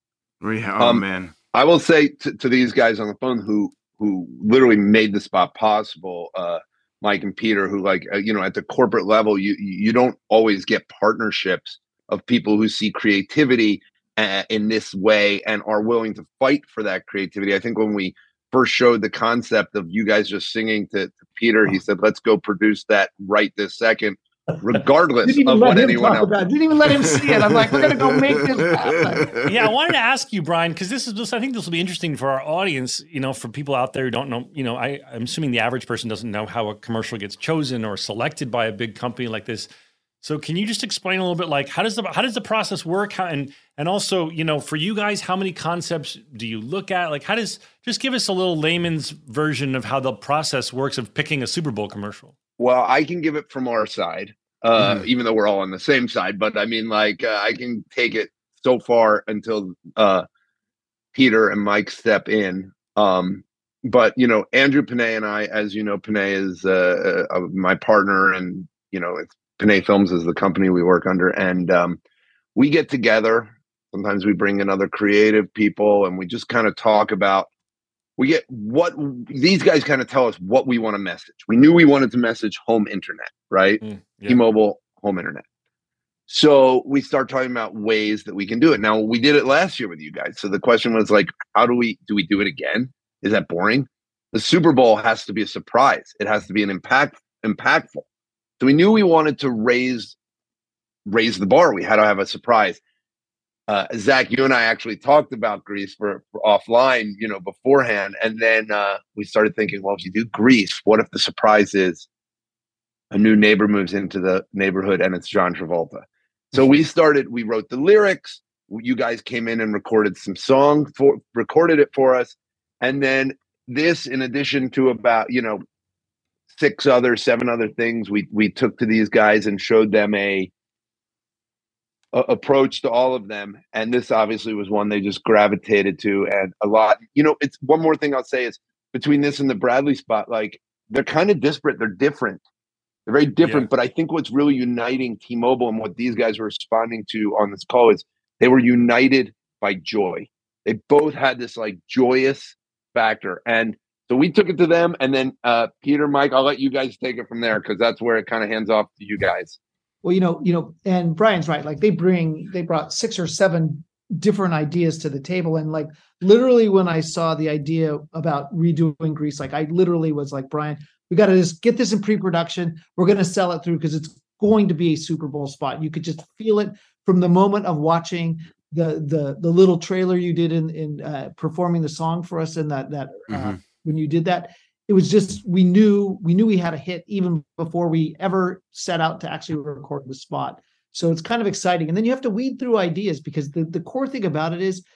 Oh Um, man! I will say to, to these guys on the phone who who literally made the spot possible, uh, Mike and Peter, who like uh, you know at the corporate level, you you don't always get partnerships of people who see creativity uh, in this way and are willing to fight for that creativity. I think when we first showed the concept of you guys just singing to, to Peter, he said, "Let's go produce that right this second, regardless Didn't even of let what him anyone talk else." about it. Didn't even let him see it. I'm like, we're gonna go make this happen. Yeah, I wanted to ask you, Brian, because this is this, I think this will be interesting for our audience. You know, for people out there who don't know. You know, I, I'm assuming the average person doesn't know how a commercial gets chosen or selected by a big company like this. So, can you just explain a little bit, like how does the how does the process work? How, and and also, you know, for you guys, how many concepts do you look at? Like, how does just give us a little layman's version of how the process works of picking a Super Bowl commercial? Well, I can give it from our side, uh, Mhm. even though we're all on the same side. But I mean, like, uh, I can take it so far until uh, Peter and Mike step in. Um, but you know, Andrew Panay and I, as you know, Panay is uh, uh, my partner, and you know, it's Panay Films is the company we work under, and um, we get together. Sometimes we bring in other creative people, and we just kind of talk about. We get what these guys kind of tell us what we want to message. We knew we wanted to message home internet, right? Mm, yeah. T-Mobile home internet. So we start talking about ways that we can do it. Now we did it last year with you guys. So the question was like, how do we do we do it again? Is that boring? The Super Bowl has to be a surprise. It has to be an impact impactful. So we knew we wanted to raise raise the bar. We had to have a surprise. Uh, Zach, you and I actually talked about Grease for, for offline, you know, beforehand, and then uh, we started thinking, well, if you do Grease, what if the surprise is a new neighbor moves into the neighborhood and it's John Travolta? So we started. We wrote the lyrics. You guys came in and recorded some songs for recorded it for us, and then this, in addition to about you know six other, seven other things, we we took to these guys and showed them a. Uh, approach to all of them, and this obviously was one they just gravitated to, and a lot. You know, it's one more thing I'll say is between this and the Bradley spot, like they're kind of disparate. They're different. They're very different. Yeah. But I think what's really uniting T-Mobile and what these guys were responding to on this call is they were united by joy. They both had this like joyous factor, and so we took it to them. And then uh, Peter, Mike, I'll let you guys take it from there because that's where it kind of hands off to you guys. Well, you know, you know, and Brian's right. Like they bring, they brought six or seven different ideas to the table. And like literally when I saw the idea about redoing Grease, like I literally was like, Brian, we got to just get this in pre-production. We're going to sell it through because it's going to be a Super Bowl spot. You could just feel it from the moment of watching the the the little trailer you did in in uh, performing the song for us, and that that uh, Mm-hmm. when you did that, it was just we knew we knew we had a hit even before we ever set out to actually record the spot. So it's kind of exciting. And then you have to weed through ideas because the the core thing about it is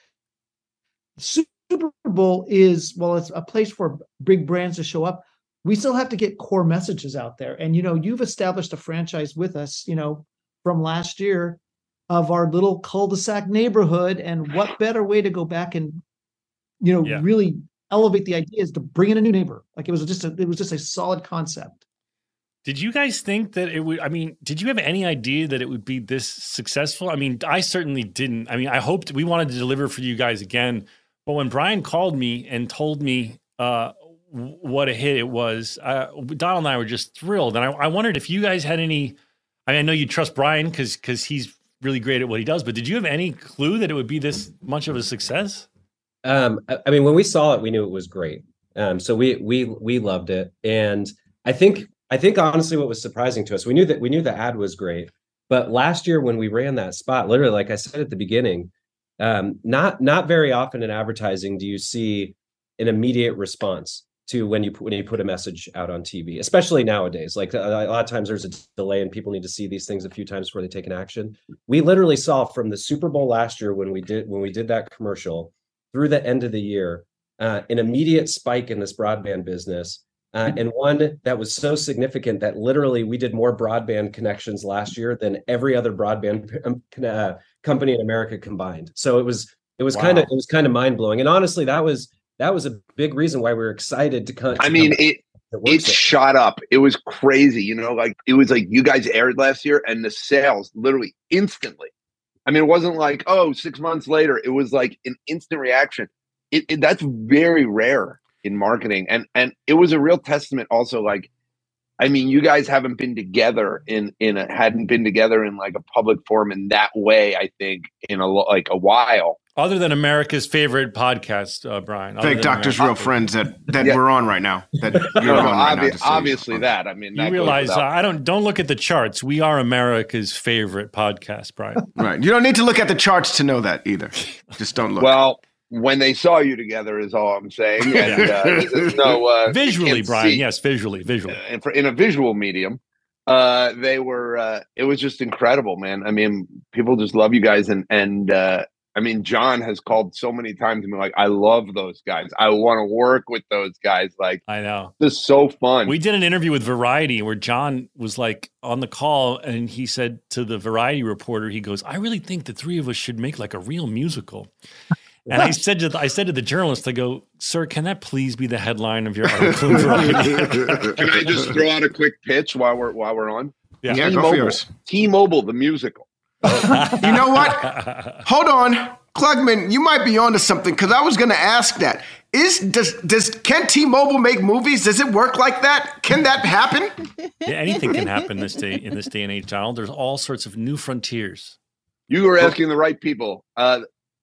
Super Bowl is, well, it's a place for big brands to show up. We still have to get core messages out there. And, you know, you've established a franchise with us, you know, from last year of our little cul-de-sac neighborhood. And what better way to go back and, you know, Yeah. really elevate the ideas to bring in a new neighbor. Like it was just a, it was just a solid concept. Did you guys think that it would, I mean, did you have any idea that it would be this successful? I mean, I certainly didn't. I mean, I hoped we wanted to deliver for you guys again. But when Brian called me and told me uh, what a hit it was, uh, Donald and I were just thrilled. And I, I wondered if you guys had any, I mean, I know you trust Brian because because he's really great at what he does, but did you have any clue that it would be this much of a success? Um, I, I mean, when we saw it, we knew it was great. Um, so we we we loved it, and I think I think honestly, what was surprising to us, we knew that we knew the ad was great, but last year when we ran that spot, literally, like I said at the beginning, um, not not very often in advertising do you see an immediate response to when you when you put a message out on T V, especially nowadays. Like a, a lot of times there's a delay and people need to see these things a few times before they take an action. We literally saw from the Super Bowl last year when we did when we did that commercial through the end of the year, uh, an immediate spike in this broadband business, uh, and one that was so significant that literally we did more broadband connections last year than every other broadband uh, company in America combined. So it was it was Wow. kind of it was kind of mind blowing, and honestly, that was. That was a big reason why we were excited to come. I mean, it it shot up. It was crazy. You know, like it was like you guys aired last year and the sales literally instantly. I mean, it wasn't like, oh, six months later. It was like an instant reaction. It, it that's very rare in marketing. And and it was a real testament also, like, I mean, you guys haven't been together in in a hadn't been together in like a public forum in that way, I think, in a lo- like a while. Other than America's favorite podcast, uh, Brian. Other Fake than Doctors, America's Real favorite. Friends that, that Yeah. we're on right now. That you're No, no, on right now obvi- to see. obviously that. I mean, that You goes realize uh, without- I don't don't look at the charts. We are America's favorite podcast, Brian. Right. You don't need to look at the charts to know that either. Just don't look. Well, when they saw you together is all I'm saying. And uh, there's no uh, you Visually, can't Brian. see. Yes, visually, visually. And for, in a visual medium, uh, they were. Uh, it was just incredible, man. I mean, people just love you guys, and and uh, I mean, John has called so many times and been like, "I love those guys. I want to work with those guys." Like, I know. this is so fun. We did an interview with Variety where John was like on the call and he said to the Variety reporter, he goes, "I really think the three of us should make like a real musical." And I said to the, I said to the journalist, I go, "Sir, can that please be the headline of your article in Variety?" Can I just throw out a quick pitch while we're while we're on? Yeah. Yeah, go for yours. T-Mobile, the musical. You know what? Hold on, Klugman, you might be onto something because I was going to ask that. Is does does can T-Mobile make movies? Does it work like that? Can that happen? Yeah, anything can happen this day in this day and age, Donald. There's all sorts of new frontiers. You were asking the right people. Uh,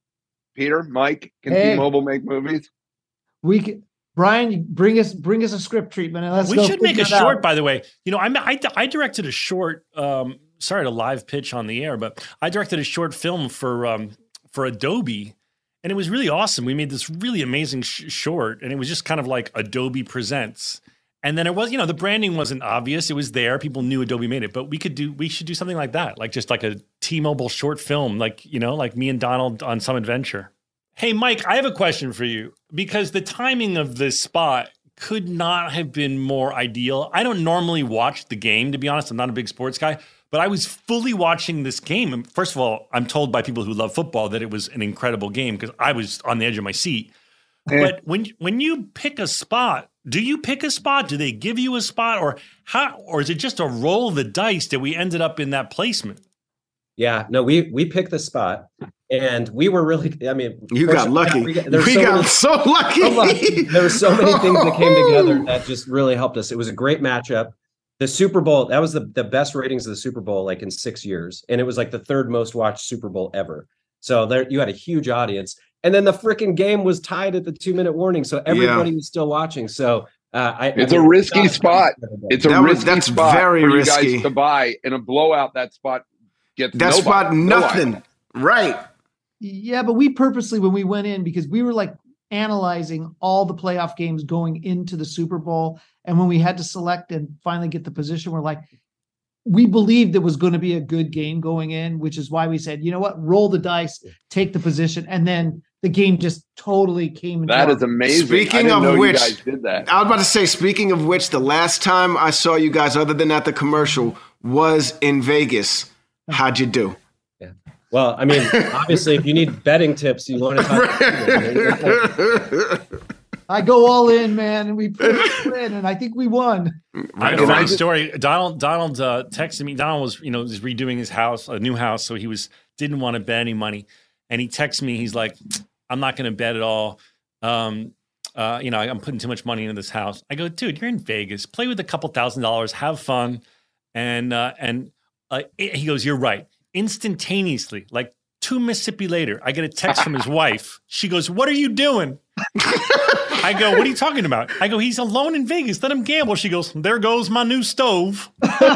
Peter, Mike, can Hey. T-Mobile make movies? We can, Brian, bring us bring us a script treatment and let's we go should make a figure it short, out. by the way. You know, I, I, I directed a short. Um, sorry to live pitch on the air, but I directed a short film for um, for Adobe, and it was really awesome. We made this really amazing sh- short, and it was just kind of like Adobe Presents. And then it was, you know, the branding wasn't obvious; it was there. People knew Adobe made it, but we could do, we should do something like that, like just like a T-Mobile short film, like you know, like me and Donald on some adventure. Hey, Mike, I have a question for you because the timing of this spot could not have been more ideal. I don't normally watch the game, to be honest. I'm not a big sports guy, but I was fully watching this game. And first of all, I'm told by people who love football that it was an incredible game because I was on the edge of my seat. But when when you pick a spot, do you pick a spot? Do they give you a spot, or how, or is it just a roll of the dice that we ended up in that placement? Yeah, no, we we picked the spot, and we were really. I mean, You first got of all, lucky. we got, We there's so got many- so lucky. so lucky. There were so many things that came together that just really helped us. It was a great matchup. The Super Bowl, that was the, the best ratings of the Super Bowl like in six years, and it was like the third most watched Super Bowl ever. So there you had a huge audience. And then the freaking game was tied at the two minute warning. So everybody yeah. was still watching. So uh, I, it's I mean, a risky spot. It's a that risky was, that's spot very for you risky. guys to buy in a blowout. That spot gets that nobody, spot nothing. No right. Yeah, but we purposely, when we went in, because we were like analyzing all the playoff games going into the Super Bowl. And when we had to select and finally get the position, we're like, we believed it was going to be a good game going in, which is why we said, you know what, roll the dice, take the position. And then the game just totally came. That is amazing. Speaking of know which, you guys did that. I was about to say, speaking of which, the last time I saw you guys, other than at the commercial, was in Vegas. How'd you do? Yeah. Well, I mean, obviously, if you need betting tips, you want to talk. I go all in, man, and we put it in, and I think we won. I have a funny story. Donald Donald uh, texted me. Donald was, you know, was redoing his house, a new house, so he was didn't want to bet any money, and he texted me. He's like, "I'm not going to bet at all. Um, uh, you know, I'm putting too much money into this house." I go, "Dude, you're in Vegas. Play with a couple thousand dollars, have fun," and uh, and uh, he goes, "You're right." Instantaneously, like two Mississippi later, I get a text from his wife. She goes, "What are you doing?" I go, "What are you talking about?" I go, "He's alone in Vegas. Let him gamble." She goes, "There goes my new stove."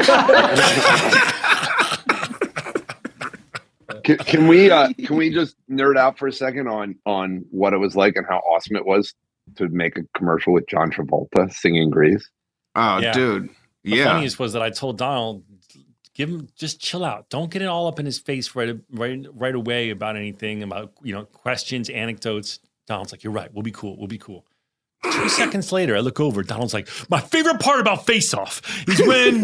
can, can we uh, can we just nerd out for a second on on what it was like and how awesome it was to make a commercial with John Travolta singing Grease? Oh, yeah. dude. The yeah. funniest was that I told Donald, give him, just chill out. Don't get it all up in his face right, right, right away about anything, about, you know, questions, anecdotes. Donald's like, "You're right. We'll be cool. We'll be cool." Two seconds later, I look over. Donald's like, "My favorite part about Face Off is when..."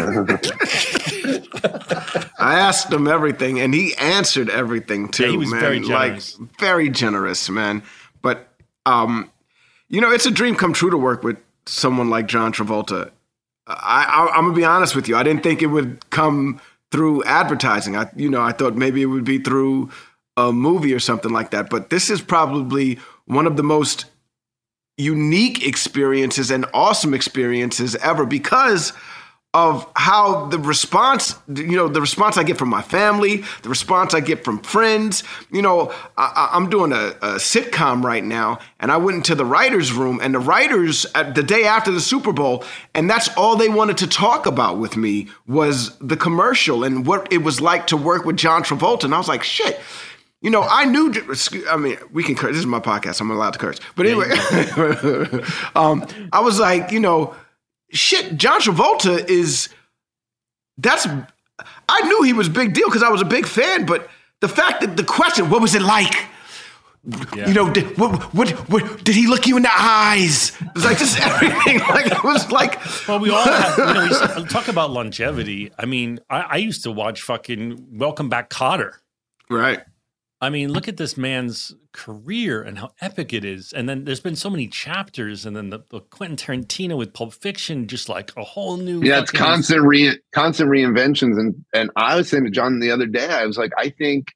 I asked him everything, and he answered everything too. Yeah, he was man. very generous. Like, very generous, man. But, um, you know, it's a dream come true to work with someone like John Travolta. I, I, I'm gonna be honest with you. I didn't think it would come through advertising. I, you know, I thought maybe it would be through a movie or something like that. But this is probably one of the most unique experiences and awesome experiences ever because of how the response, you know, the response I get from my family, the response I get from friends. You know, I, I'm doing a, a sitcom right now, and I went into the writer's room, and the writers, at the day after the Super Bowl, and that's all they wanted to talk about with me was the commercial and what it was like to work with John Travolta. And I was like, shit. You know, I knew, I mean, we can curse. This is my podcast. I'm allowed to curse. But anyway, um, I was like, you know, shit, John Travolta is, that's, I knew he was a big deal because I was a big fan. But the fact that the question, what was it like? Yeah. You know, did, what, what, what, did he look you in the eyes? It was like just everything. Like, it was like. Well, we all have, you know, we talk about longevity. I mean, I, I used to watch fucking Welcome Back, Kotter. Right. I mean, look at this man's career and how epic it is. And then there's been so many chapters. And then the, the Quentin Tarantino with Pulp Fiction, just like a whole new. Yeah, it's constant re constant reinventions. And and I was saying to John the other day, I was like, I think,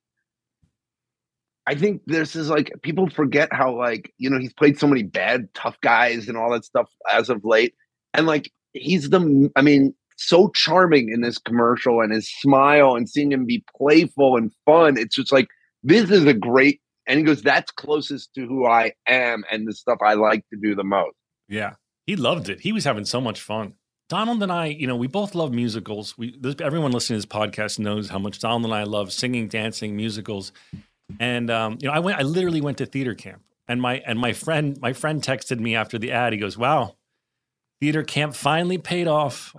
I think this is like people forget how like you know he's played so many bad tough guys and all that stuff as of late, and like he's the I mean so charming in this commercial and his smile and seeing him be playful and fun. It's just like. This is a great, and he goes, that's closest to who I am and the stuff I like to do the most. Yeah, he loved it. He was having so much fun. Donald and I, you know, we both love musicals. We this, everyone listening to this podcast knows how much Donald and I love singing, dancing, musicals. And um, you know, I went, I literally went to theater camp, and my and my friend, my friend texted me after the ad. He goes, "Wow, theater camp finally paid off."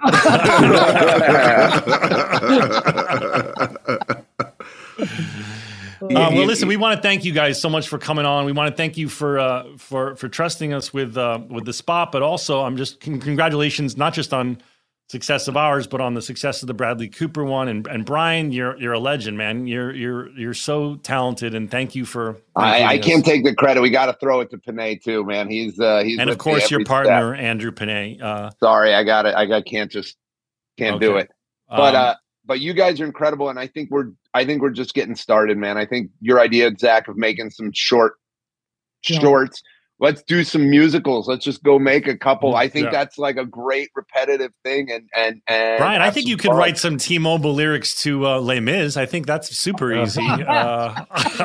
Uh, well, listen, we want to thank you guys so much for coming on. We want to thank you for uh, for for trusting us with uh, with the spot, but also I'm just con- congratulations not just on success of ours, but on the success of the Bradley Cooper one. And and Brian, you're you're a legend, man. You're you're you're so talented, and thank you for. I, I can't take the credit. We got to throw it to Panay too, man. He's uh, he's and of course your partner step. Andrew Panay. Uh, Sorry, I got it. I got can't just can't okay. do it. But um, uh, but you guys are incredible, and I think we're. I think we're just getting started, man. I think your idea, Zach, of making some short yeah. shorts let's do some musicals. Let's just go make a couple. I think Yeah. that's like a great repetitive thing. And and and Brian, I have think some you could fun. write some T-Mobile lyrics to uh, Les Mis. I think that's super easy. Uh,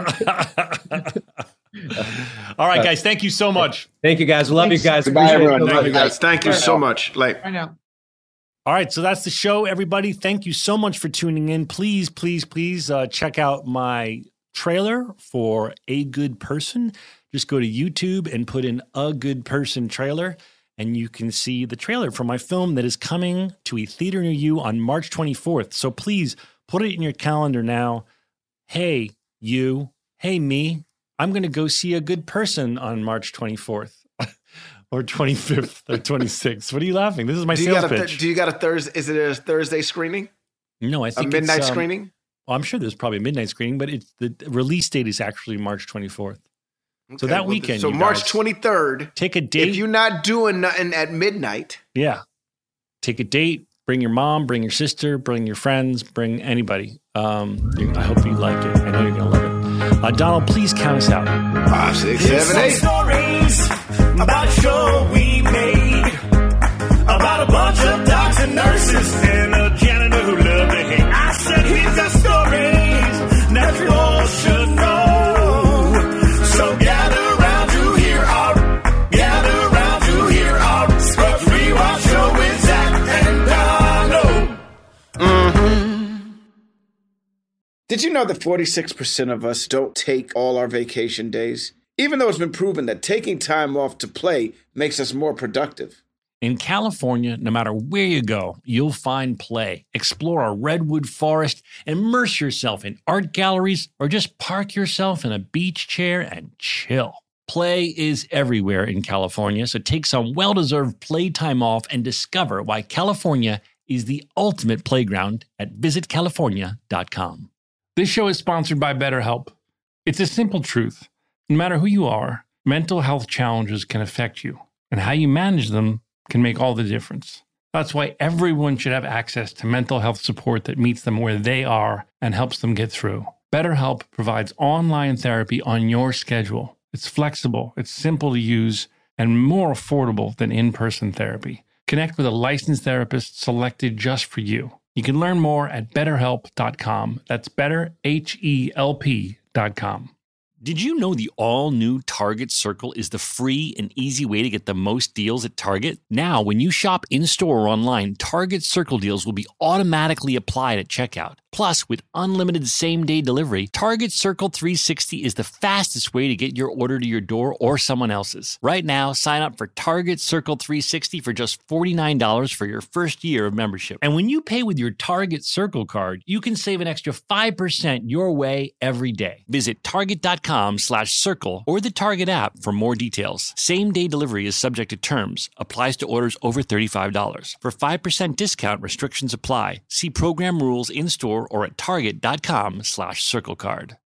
all right, guys. Thank you so much. Thank you, guys. Love Thanks. you guys. Goodbye, Appreciate it everyone. so Thank much. you guys. Thank you so much. Like, I know. All right, so that's the show, everybody. Thank you so much for tuning in. Please, please, please uh, check out my trailer for A Good Person. Just go to YouTube and put in A Good Person trailer, and you can see the trailer for my film that is coming to a theater near you on March twenty-fourth. So please put it in your calendar now. Hey, you. Hey, me. I'm going to go see A Good Person on March twenty-fourth. Or twenty-fifth or twenty-sixth. What are you laughing? This is my do you sales got a pitch. th- do you got a Thursday? Is it a Thursday screening? No, I A think midnight it's, um, screening? Well, I'm sure there's probably a midnight screening, but it's the release date is actually March twenty-fourth. So Okay, that well, weekend, So you March guys, twenty-third. take a date. If you're not doing nothing at midnight, yeah, take a date. Bring your mom, bring your sister, bring your friends, bring anybody. Um, you- I hope you like it. I know you're gonna love it. Uh, Donald, please count us out. five, six, Here's seven, some eight. stories about a show we made about a bunch of docs and nurses and a janitor who loved to hate. I said he's got stories that you all should know. So gather round to hear our, gather round to hear our Scrubs Rewatch show with Zach and Donald. Did you know that forty-six percent of us don't take all our vacation days? Even though it's been proven that taking time off to play makes us more productive. In California, no matter where you go, you'll find play. Explore a redwood forest, immerse yourself in art galleries, or just park yourself in a beach chair and chill. Play is everywhere in California, so take some well-deserved playtime off and discover why California is the ultimate playground at visit california dot com. This show is sponsored by BetterHelp. It's a simple truth. No matter who you are, mental health challenges can affect you, and how you manage them can make all the difference. That's why everyone should have access to mental health support that meets them where they are and helps them get through. BetterHelp provides online therapy on your schedule. It's flexible, it's simple to use, and more affordable than in-person therapy. Connect with a licensed therapist selected just for you. You can learn more at better help dot com. That's better, H E L P dot com. Did you know the all-new Target Circle is the free and easy way to get the most deals at Target? Now, when you shop in-store or online, Target Circle deals will be automatically applied at checkout. Plus, with unlimited same-day delivery, Target Circle three sixty is the fastest way to get your order to your door or someone else's. Right now, sign up for Target Circle three sixty for just forty-nine dollars for your first year of membership. And when you pay with your Target Circle card, you can save an extra five percent your way every day. Visit target dot com slash circle or the Target app for more details. Same-day delivery is subject to terms. Applies to orders over thirty-five dollars. For five percent discount, restrictions apply. See program rules in-store or at target dot com slash circle card.